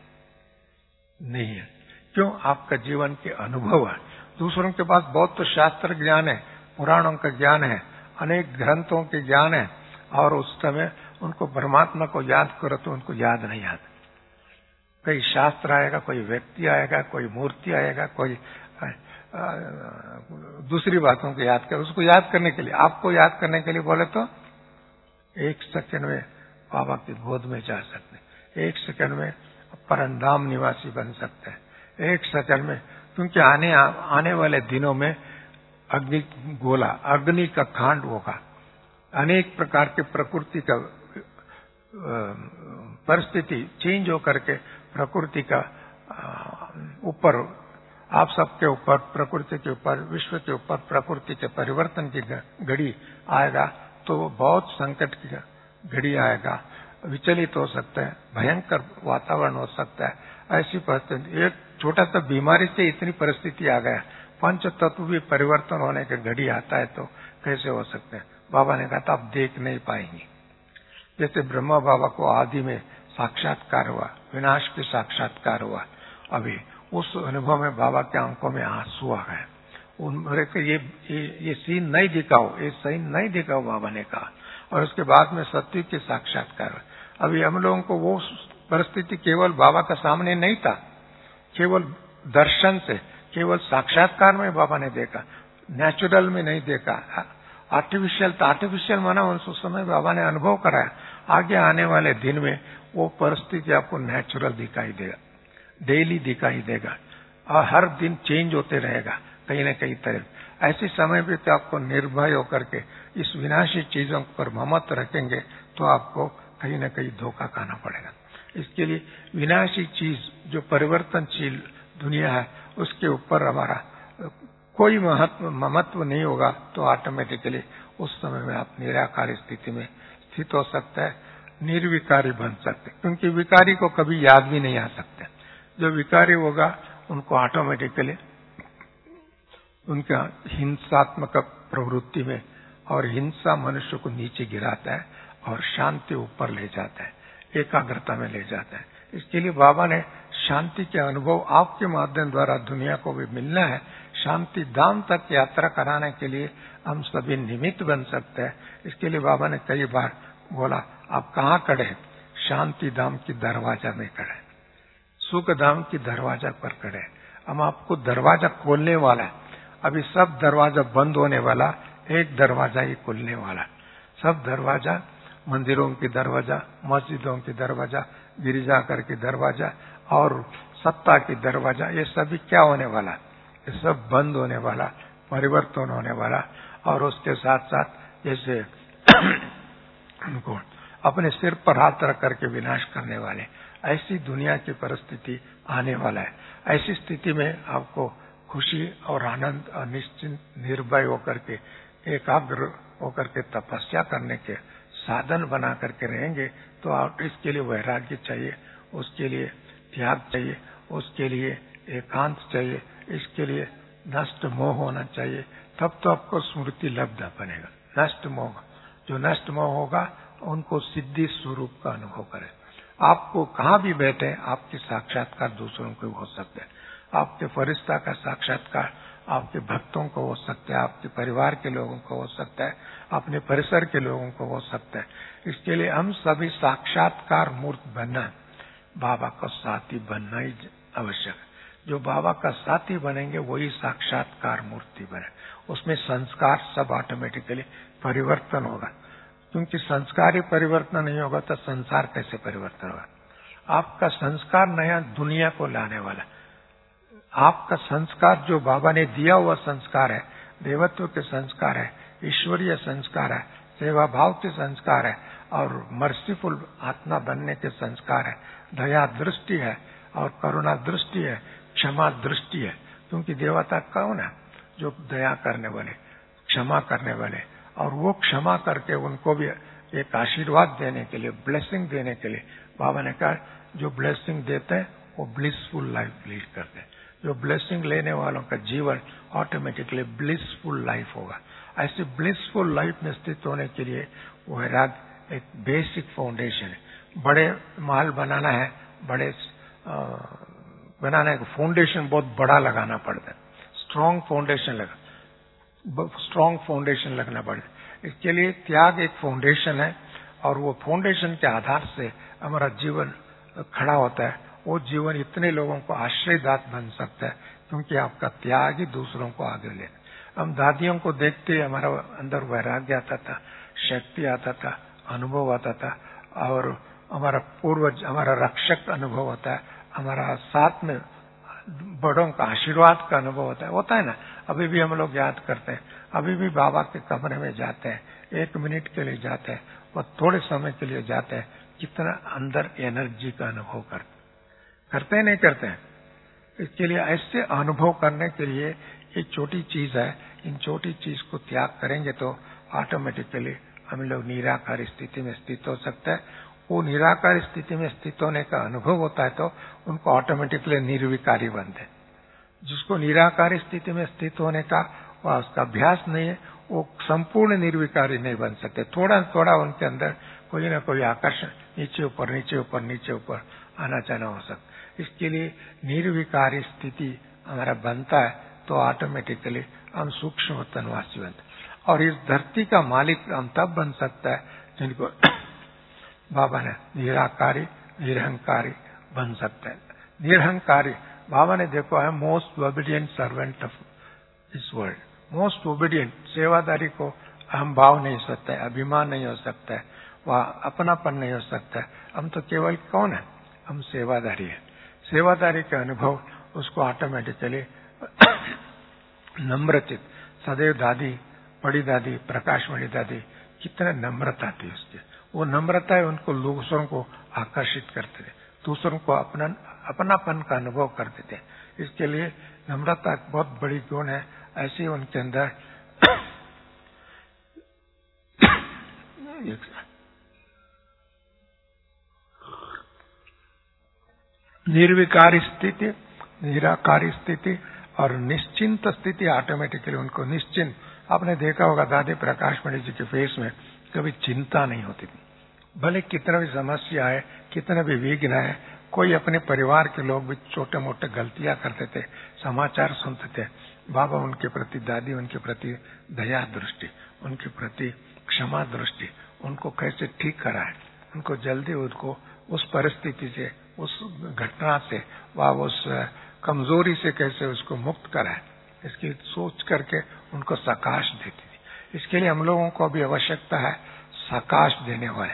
A: नहीं है। क्यों? आपका जीवन के अनुभव है। दूसरों के पास बहुत तो शास्त्र ज्ञान है, पुराणों का ज्ञान है, अनेक ग्रंथों के ज्ञान है, और उस समय उनको परमात्मा को याद करो तो उनको याद नहीं आता। कोई शास्त्र आएगा, कोई व्यक्ति आएगा, कोई मूर्ति आएगा, कोई दूसरी बातों को याद कर, उसको याद करने के लिए, आपको याद करने के लिए बोले तो 1 सेकंड में बाबा की गोद में जा सकते हैं, 1 सेकंड में परमधाम निवासी बन सकते हैं, 1 सेकंड में। क्योंकि आने वाले दिनों में अग्नि गोला, अग्नि का कांड होगा, अनेक प्रकार के प्रकृति का परिस्थिति चेंज होकर के प्रकृति का ऊपर, आप सबके ऊपर, प्रकृति के ऊपर, विश्व के ऊपर प्रकृति के परिवर्तन की घड़ी आएगा, तो बहुत संकट की घड़ी आएगा, विचलित हो सकता है, भयंकर वातावरण हो सकता है। ऐसी परिस्थिति, एक छोटा सा बीमारी से इतनी परिस्थिति आ गया, 5 तत्व भी परिवर्तन होने की घड़ी आता है तो कैसे हो सकते हैं? बाबा ने कहा था आप देख नहीं पाएंगे। जैसे ब्रह्मा बाबा को आदि में साक्षात्कार हुआ, विनाश के साक्षात्कार हुआ, अभी उस अनुभव में बाबा के आंखों में आंसू आ गए। उन्होंने ये सीन नहीं दिखाओ, ये सीन नहीं दिखाओ बाबा ने कहा। और उसके बाद में सत्य के साक्षात्कार। अभी हम लोगों को वो परिस्थिति केवल बाबा का सामने नहीं था, केवल दर्शन से, केवल साक्षात्कार में बाबा ने देखा, नेचुरल में नहीं देखा। आर्टिफिशियल था, आर्टिफिशियल माना उस समय बाबा ने अनुभव कराया। आगे आने वाले दिन में वो परिस्थिति आपको नेचुरल दिखाई देगा, डेली दिखाई देगा, और हर दिन चेंज होते रहेगा कहीं न कहीं तरह। ऐसे समय पे तो आपको निर्भय होकर के इस विनाशी चीजों पर ममत्व रखेंगे तो आपको कहीं न कहीं धोखा खाना पड़ेगा। इसके लिए विनाशी चीज जो परिवर्तनशील दुनिया है उसके ऊपर हमारा कोई ममत्व नहीं होगा तो ऑटोमेटिकली उस समय में आप निराकारी स्थिति में स्थित हो सकता है, निर्विकारी बन सकते, क्योंकि विकारी को कभी याद भी नहीं आ सकते। जो विकारी होगा उनको ऑटोमेटिकली उनका हिंसात्मक प्रवृत्ति में, और हिंसा मनुष्य को नीचे गिराता है और शांति ऊपर ले जाता है, एकाग्रता में ले जाता है। इसके लिए बाबा ने शांति के अनुभव आपके माध्यम द्वारा दुनिया को भी मिलना है। शांति धाम तक यात्रा कराने के लिए हम सभी निमित्त बन सकते हैं। इसके लिए बाबा ने कई बार बोला, आप कहाँ खड़े हैं? शांति धाम की दरवाजा में खड़े, सुख धाम की दरवाजा पर खड़े। हम आपको दरवाजा खोलने वाला है। अभी सब दरवाजा बंद होने वाला, एक दरवाजा ही खुलने वाला। सब दरवाजा, मंदिरों की दरवाजा, मस्जिदों की दरवाजा, गिरिजाघर की दरवाजा और सत्ता की दरवाजा, ये सभी क्या होने वाला? ये सब बंद होने वाला, परिवर्तन होने वाला। और उसके साथ साथ जैसे उनको अपने सिर पर हाथ रख करके विनाश करने वाले, ऐसी दुनिया की परिस्थिति आने वाला है। ऐसी स्थिति में आपको खुशी और आनंद और निश्चिंत निर्भय होकर के, एकाग्र होकर के तपस्या करने के साधन बना करके रहेंगे तो आप इसके लिए वैराग्य चाहिए, उसके लिए त्याग चाहिए, उसके लिए एकांत चाहिए, इसके लिए नष्ट मोह होना चाहिए। तब तो आपको स्मृति लब्ध बनेगा। नष्ट मोह, जो नष्ट मोह होगा उनको सिद्धि स्वरूप का अनुभव करें। आपको कहाँ भी बैठे आपके साक्षात्कार दूसरों को हो सकते हैं। आपके फरिश्ता का साक्षात्कार आपके भक्तों को हो सकता है, आपके परिवार के लोगों को हो सकता है, अपने परिसर के लोगों को हो सकता है। इसके लिए हम सभी साक्षात्कार मूर्त बनना, बाबा का साथी बनना ही आवश्यक है। जो बाबा का साथी बनेंगे वही साक्षात्कार मूर्ति बने। उसमें संस्कार सब ऑटोमेटिकली परिवर्तन होगा, क्योंकि संस्कार ही परिवर्तन नहीं होगा तो संसार कैसे परिवर्तन होगा? आपका संस्कार नया दुनिया को लाने वाला। आपका संस्कार जो बाबा ने दिया हुआ संस्कार है, देवत्व के संस्कार है, ईश्वरीय संस्कार है, सेवा भाव के संस्कार है और मर्सीफुल आत्मा बनने के संस्कार है, दया दृष्टि है और करुणा दृष्टि है, क्षमा दृष्टि है। क्योंकि देवता कौन है? जो दया करने वाले, क्षमा करने वाले, और वो क्षमा करके उनको भी एक आशीर्वाद देने के लिए, ब्लेसिंग देने के लिए बाबा ने कहा जो ब्लेसिंग देते हैं वो ब्लिसफुल लाइफ लीड करते हैं। जो ब्लेसिंग लेने वालों का जीवन ऑटोमेटिकली ब्लिसफुल लाइफ होगा। ऐसी ब्लिसफुल लाइफ में स्थित होने के लिए वैराग्य एक बेसिक फाउंडेशन है। बड़े महल बनाना है, बड़े बनाने का फाउंडेशन बहुत बड़ा लगाना पड़ता है। स्ट्रॉन्ग फाउंडेशन लगना पड़ता है। इसके लिए त्याग एक फाउंडेशन है और वो फाउंडेशन के आधार से हमारा जीवन खड़ा होता है। वो जीवन इतने लोगों को आश्रयदात बन सकता है क्योंकि आपका त्याग ही दूसरों को आगे ले। हम दादियों को देखते ही हमारा अंदर वैराग्य आता था, शक्ति आता था, अनुभव आता था, और हमारा पूर्वज, हमारा रक्षक अनुभव होता है, हमारा साथ में बड़ों का आशीर्वाद का अनुभव होता है ना। अभी भी हम लोग याद करते हैं, अभी भी बाबा के कमरे में जाते हैं, 1 मिनट के लिए जाते हैं और थोड़े समय के लिए जाते हैं, कितना अंदर एनर्जी का अनुभव करते हैं, नहीं करते हैं। इसके लिए ऐसे अनुभव करने के लिए एक छोटी चीज है, इन छोटी चीज को त्याग करेंगे तो ऑटोमेटिकली हम लोग निराकार स्थिति में स्थित हो सकते हैं। वो निराकार स्थिति में स्थित होने का अनुभव होता है तो उनको ऑटोमेटिकली निर्विकारी बनते हैं। जिसको निराकार स्थिति में स्थित होने का उसका अभ्यास नहीं है, वो संपूर्ण निर्विकारी नहीं बन सकते। थोड़ा थोड़ा उनके अंदर कोई ना कोई आकर्षण, नीचे ऊपर नीचे ऊपर नीचे ऊपर आना जाना हो सकता। इसके लिए निर्विकारी स्थिति हमारा बनता है तो ऑटोमेटिकली हम सूक्ष्म तनवासी बनते। और इस धरती का मालिक हम तब बन सकता है जिनको बाबा ने निराकारी निरहंकारी बन सकता है। निरहंकारी बाबा ने देखो है most obedient servant of this world. Most obedient सेवादारी को अहम भाव नहीं हो सकता है, अभिमान नहीं हो सकता है, वह अपनापन नहीं हो सकता है। हम तो केवल कौन है? हम सेवादारी है। सेवादारी का अनुभव उसको ऑटोमेटिकली नम्रचित सदैव दादी, बड़ी दादी, प्रकाशमणि दादी कितने नम्रता थी उसकी। वो नम्रता है उनको दूसरों को आकर्षित करते थे, दूसरों को अपनापन का अनुभव करते थे। इसके लिए नम्रता बहुत बड़ी गुण है। ऐसे उनके अंदर निर्विकारी स्थिति, निराकारी स्थिति और निश्चिंत स्थिति ऑटोमेटिकली उनको निश्चिंत। आपने देखा होगा दादी प्रकाशमणि जी के फेस में कभी चिंता नहीं होती थी। भले कितना भी समस्या है, कितना भी विघ्न है, कोई अपने परिवार के लोग भी छोटे मोटे गलतियां करते थे, समाचार सुनते थे, बाबा उनके प्रति, दादी उनके प्रति दया दृष्टि, उनके प्रति क्षमा दृष्टि, उनको कैसे ठीक कराए, उनको जल्दी उनको उस परिस्थिति से, उस घटना से, वह उस कमजोरी से कैसे उसको मुक्त कराए, इसकी सोच करके उनको सकाश देती थी। इसके लिए हम लोगों को भी आवश्यकता है सकाश देने वाले।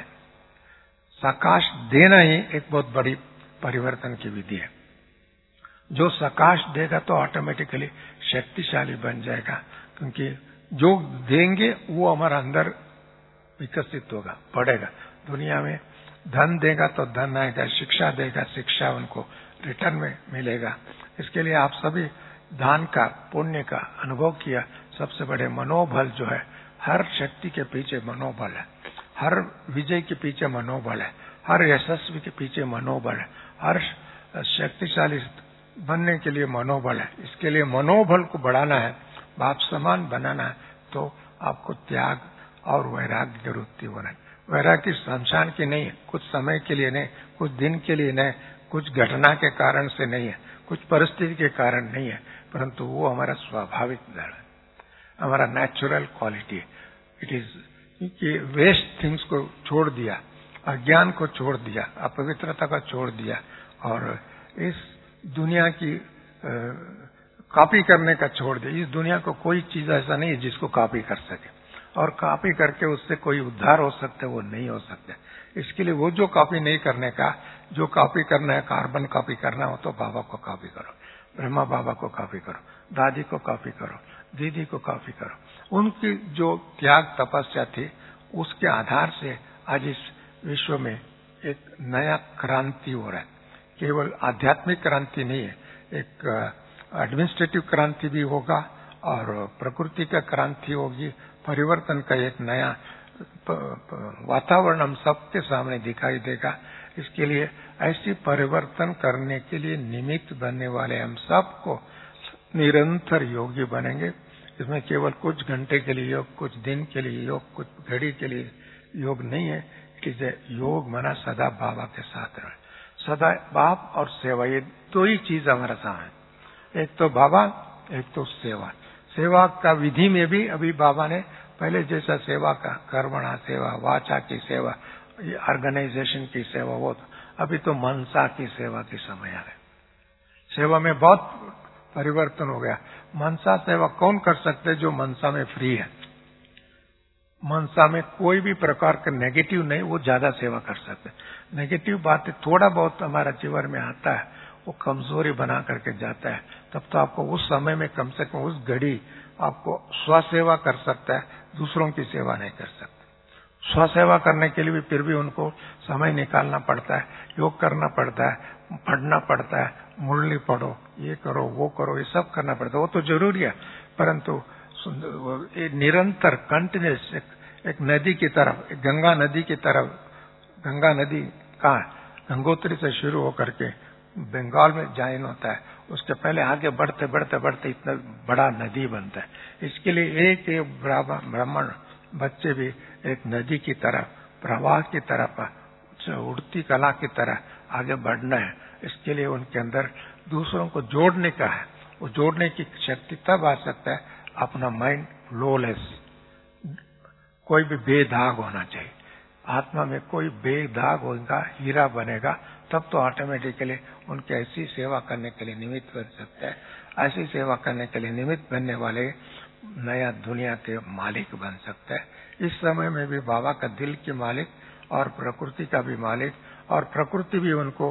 A: सकाश देना ही एक बहुत बड़ी परिवर्तन की विधि है। जो सकाश देगा तो ऑटोमेटिकली शक्तिशाली बन जाएगा, क्योंकि जो देंगे वो हमारा अंदर विकसित होगा, बढ़ेगा। दुनिया में धन देगा तो धन आएगा, शिक्षा देगा, शिक्षा उनको रिटर्न में मिलेगा। इसके लिए आप सभी दान का, पुण्य का अनुभव किया। सबसे बड़े मनोबल जो है, हर शक्ति के पीछे मनोबल है, हर विजय के पीछे मनोबल है, हर यशस्वी के पीछे मनोबल है, हर शक्तिशाली बनने के लिए मनोबल है। इसके लिए मनोबल को बढ़ाना है, बाप समान बनाना है, तो आपको त्याग और वैराग्य की वृत्ति होना है। वैराग्य संसार की नहीं है, कुछ समय के लिए नहीं, कुछ दिन के लिए नहीं, कुछ घटना के कारण से नहीं है, कुछ परिस्थिति के कारण नहीं है, परंतु वो हमारा स्वाभाविक धर्म है, हमारा नेचुरल क्वालिटी है। इट इज कि वेस्ट थिंग्स को छोड़ दिया, अज्ञान को छोड़ दिया, अपवित्रता को छोड़ दिया, और इस दुनिया की कॉपी करने का छोड़ दिया। इस दुनिया को कोई चीज ऐसा नहीं है जिसको कॉपी कर सके, और कॉपी करके उससे कोई उद्धार हो सकता है, वो नहीं हो सकता। इसके लिए वो जो कॉपी नहीं करने का, जो कॉपी करना है, कार्बन कॉपी करना हो तो बाबा को कॉपी करो, ब्रह्मा बाबा को कॉपी करो, दादी को कॉपी करो, दीदी को कॉपी करो। उनकी जो त्याग तपस्या थी, उसके आधार से आज इस विश्व में एक नया क्रांति हो रहा है। केवल आध्यात्मिक क्रांति नहीं है, एक एडमिनिस्ट्रेटिव क्रांति भी होगा और प्रकृति का क्रांति होगी। परिवर्तन का एक नया वातावरण हम सबके सामने दिखाई देगा। इसके लिए ऐसी परिवर्तन करने के लिए निमित्त बनने वाले हम सबको निरंतर योगी बनेंगे। इसमें केवल कुछ घंटे के लिए योग, कुछ दिन के लिए योग, कुछ घड़ी के लिए योग नहीं है। इट इज योग मना सदा बाबा के साथ रहे, सदा बाप और सेवा, ये दो ही चीज हमारा सामने। एक तो बाबा, एक तो सेवा। सेवा का विधि में भी अभी बाबा ने पहले जैसा सेवा का, कर्मणा सेवा, वाचा की सेवा, ऑर्गेनाइजेशन की सेवा, वो अभी तो मनसा की सेवा की समय आ रहे। सेवा में बहुत परिवर्तन हो गया। मनसा सेवा कौन कर सकते, जो मनसा में फ्री है। मनसा में कोई भी प्रकार का नेगेटिव नहीं, वो ज्यादा सेवा कर सकते। नेगेटिव बातें थोड़ा बहुत हमारा जीवन में आता है, वो कमजोरी बना करके जाता है। तब तो आपको उस समय में कम से कम उस घड़ी आपको स्वसेवा कर सकता है, दूसरों की सेवा नहीं कर सकता। स्वसेवा करने के लिए भी फिर भी उनको समय निकालना पड़ता है, योग करना पड़ता है, पढ़ना पड़ता है, मुरली पढ़ो, ये करो, वो करो, ये सब करना पड़ता है। वो तो जरूरी है, परंतु निरंतर कंटिन्यूस एक नदी की तरफ, एक गंगा नदी की तरफ, गंगा नदी का गंगोत्री से शुरू होकर के बंगाल में ज्वाइन होता है, उसके पहले आगे बढ़ते बढ़ते बढ़ते इतना बड़ा नदी बनता है। इसके लिए एक ब्राह्मण बच्चे भी एक नदी की तरफ, प्रवाह की तरफ, उड़ती कला की तरह आगे बढ़ना है। इसके लिए उनके अंदर दूसरों को जोड़ने का है। वो जोड़ने की शक्ति तब आ सकता है अपना माइंड फ्लोलेस, कोई भी बेदाग होना चाहिए। आत्मा में कोई बेदाग होगा, हीरा बनेगा, तब तो ऑटोमेटिकली उनके ऐसी सेवा करने के लिए निमित्त बन सकता है। ऐसी सेवा करने के लिए निमित्त बनने वाले नया दुनिया के मालिक बन सकता है। इस समय में भी बाबा का दिल के मालिक और प्रकृति का भी मालिक, और प्रकृति भी उनको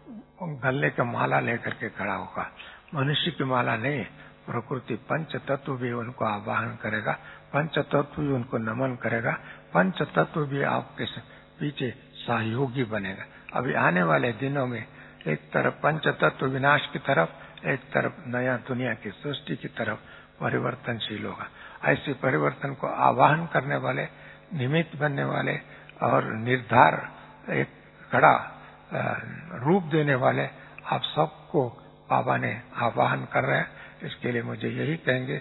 A: गले का माला लेकर के खड़ा होगा। मनुष्य की माला नहीं, प्रकृति पंच तत्व भी उनको आवाहन करेगा, पंच तत्व भी उनको नमन करेगा, पंच तत्व भी आपके पीछे सहयोगी बनेगा। अभी आने वाले दिनों में एक तरफ पंच तत्व विनाश की तरफ, एक तरफ नया दुनिया की सृष्टि की तरफ परिवर्तनशील होगा। ऐसे परिवर्तन को आवाहन करने वाले, निमित्त बनने वाले और निर्धार एक खड़ा रूप देने वाले आप सबको बाबा ने आवाहन कर रहे हैं। इसके लिए मुझे यही कहेंगे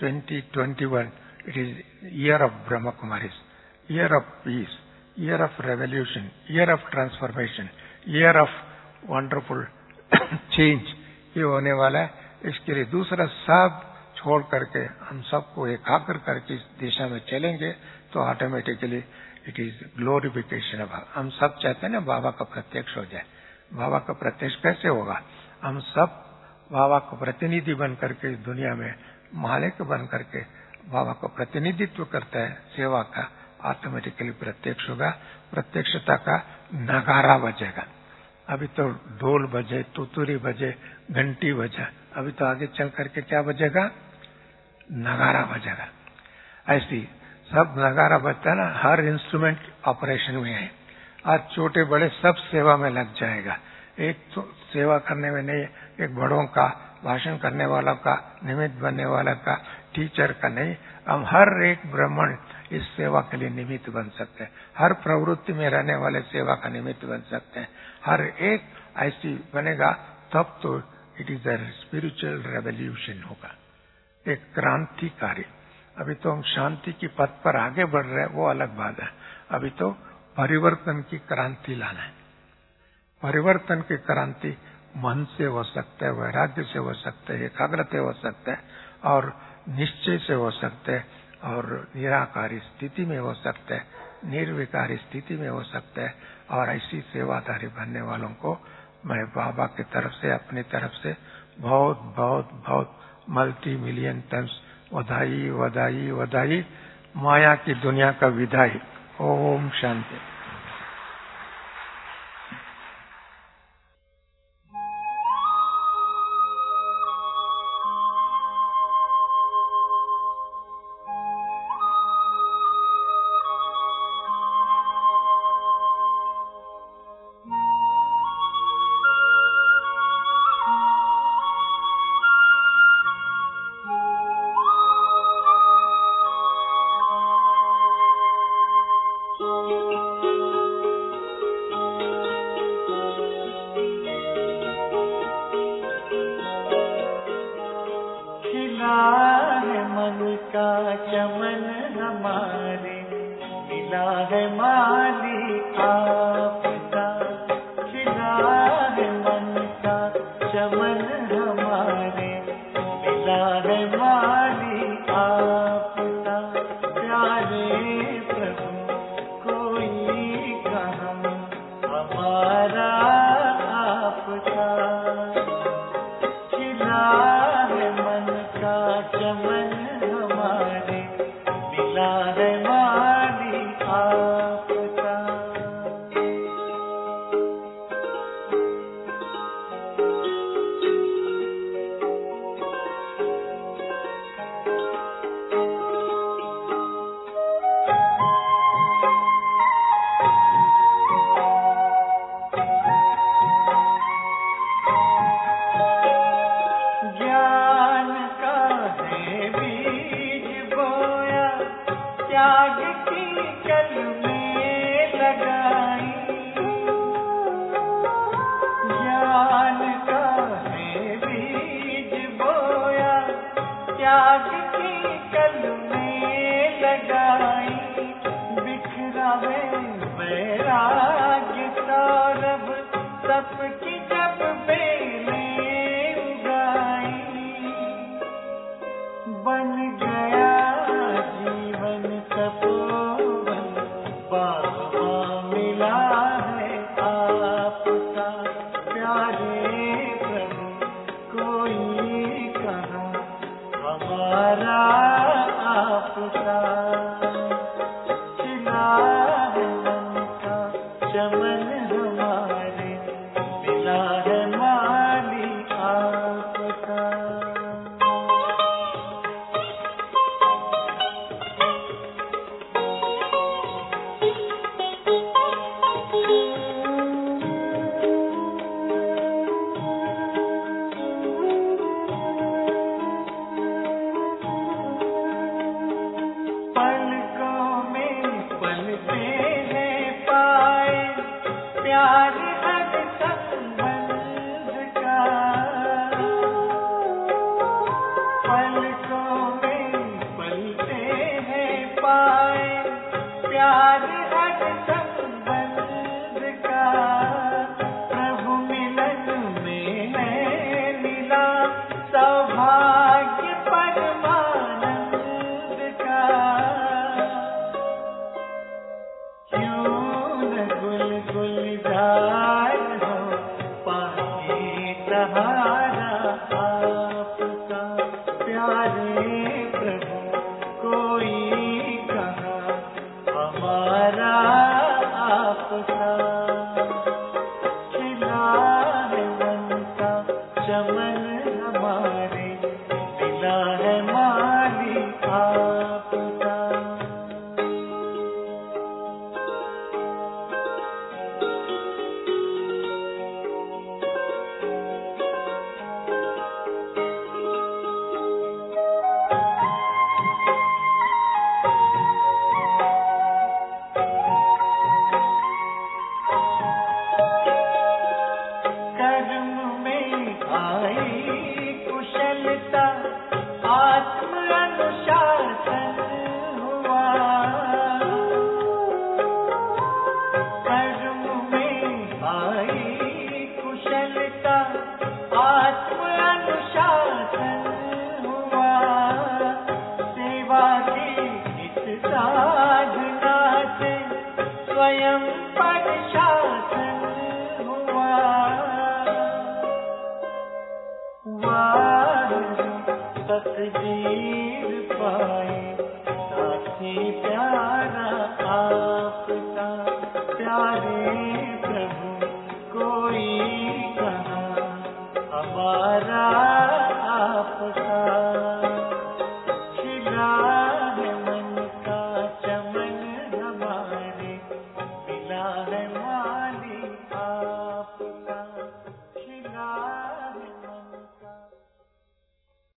A: 2021 it is year of Brahma Kumaris, year of peace, year of revolution, year of transformation, year of wonderful change ये होने वाला है। इसके लिए दूसरा सब छोड़ करके हम सबको एकाग्र करके इस दिशा में चलेंगे तो automatically it is glorification of. हम सब चाहते हैं ना बाबा का प्रत्यक्ष हो जाए। बाबा का प्रत्यक्ष कैसे होगा? हम सब बाबा को प्रतिनिधि बन करके इस दुनिया में मालिक बन करके बाबा को प्रतिनिधित्व करता है सेवा का, ऑटोमेटिकली प्रत्यक्ष होगा। प्रत्यक्षता का नगारा बजेगा। अभी तो ढोल बजे, तुतुरी बजे, घंटी बजा, अभी तो आगे चल करके क्या बजेगा? नगारा बजेगा। ऐसी सब नगारा बजता है ना, हर इंस्ट्रूमेंट ऑपरेशन में है, आज छोटे बड़े सब सेवा में लग जाएगा। एक तो सेवा करने में नहीं, एक बड़ों का, भाषण करने वाला का, निमित्त बनने वाला का, टीचर का नहीं, हम हर एक ब्राह्मण इस सेवा के लिए निमित्त बन सकते हैं। हर प्रवृत्ति में रहने वाले सेवा का निमित्त बन सकते हैं। हर एक ऐसी बनेगा तब तो it is a spiritual revolution होगा, एक क्रांतिकारी। अभी तो हम शांति की पथ पर आगे बढ़ रहे हैं, वो अलग बात है। अभी तो परिवर्तन की क्रांति लाना है। परिवर्तन की क्रांति मन से हो सकता है, वैराग्य से हो सकता है, एकाग्रता हो सकता है और निश्चय से हो सकता है और निराकारी स्थिति में हो सकता है, निर्विकारी स्थिति में हो सकता है। और ऐसी सेवादारी बनने वालों को मैं बाबा की तरफ से, अपनी तरफ से बहुत बहुत बहुत मल्टी मिलियन टाइम्स बधाई बधाई बधाई। माया की दुनिया का विदाई। ओम शांति।
B: प्यारे प्रभु कोई कहाँ हमारा आपका। खिला है मन का चमन हमारे, मिला है माली आपका। प्यार हर संबंध का, पलकों में पलते हैं पाए, प्यार हर संबंध का। प्रभु मिलन में है मिला सौभाग्य परमानंद का। गुलजार हो पाए सहारा आपका। प्यारे प्रभु कोई कहाँ हमारा आपका। खिला है मन का चमन हमारे, मिला है माली आपका। कुशलता आत्म अनुशासन हुआ, कर्म में आई कुशलता आत्म अनुशासन हुआ। सेवा की हित साधना से स्वयं पर शासन हुआ। तकदीर पाए साथी प्यारा आपका। प्यारे प्रभु कोई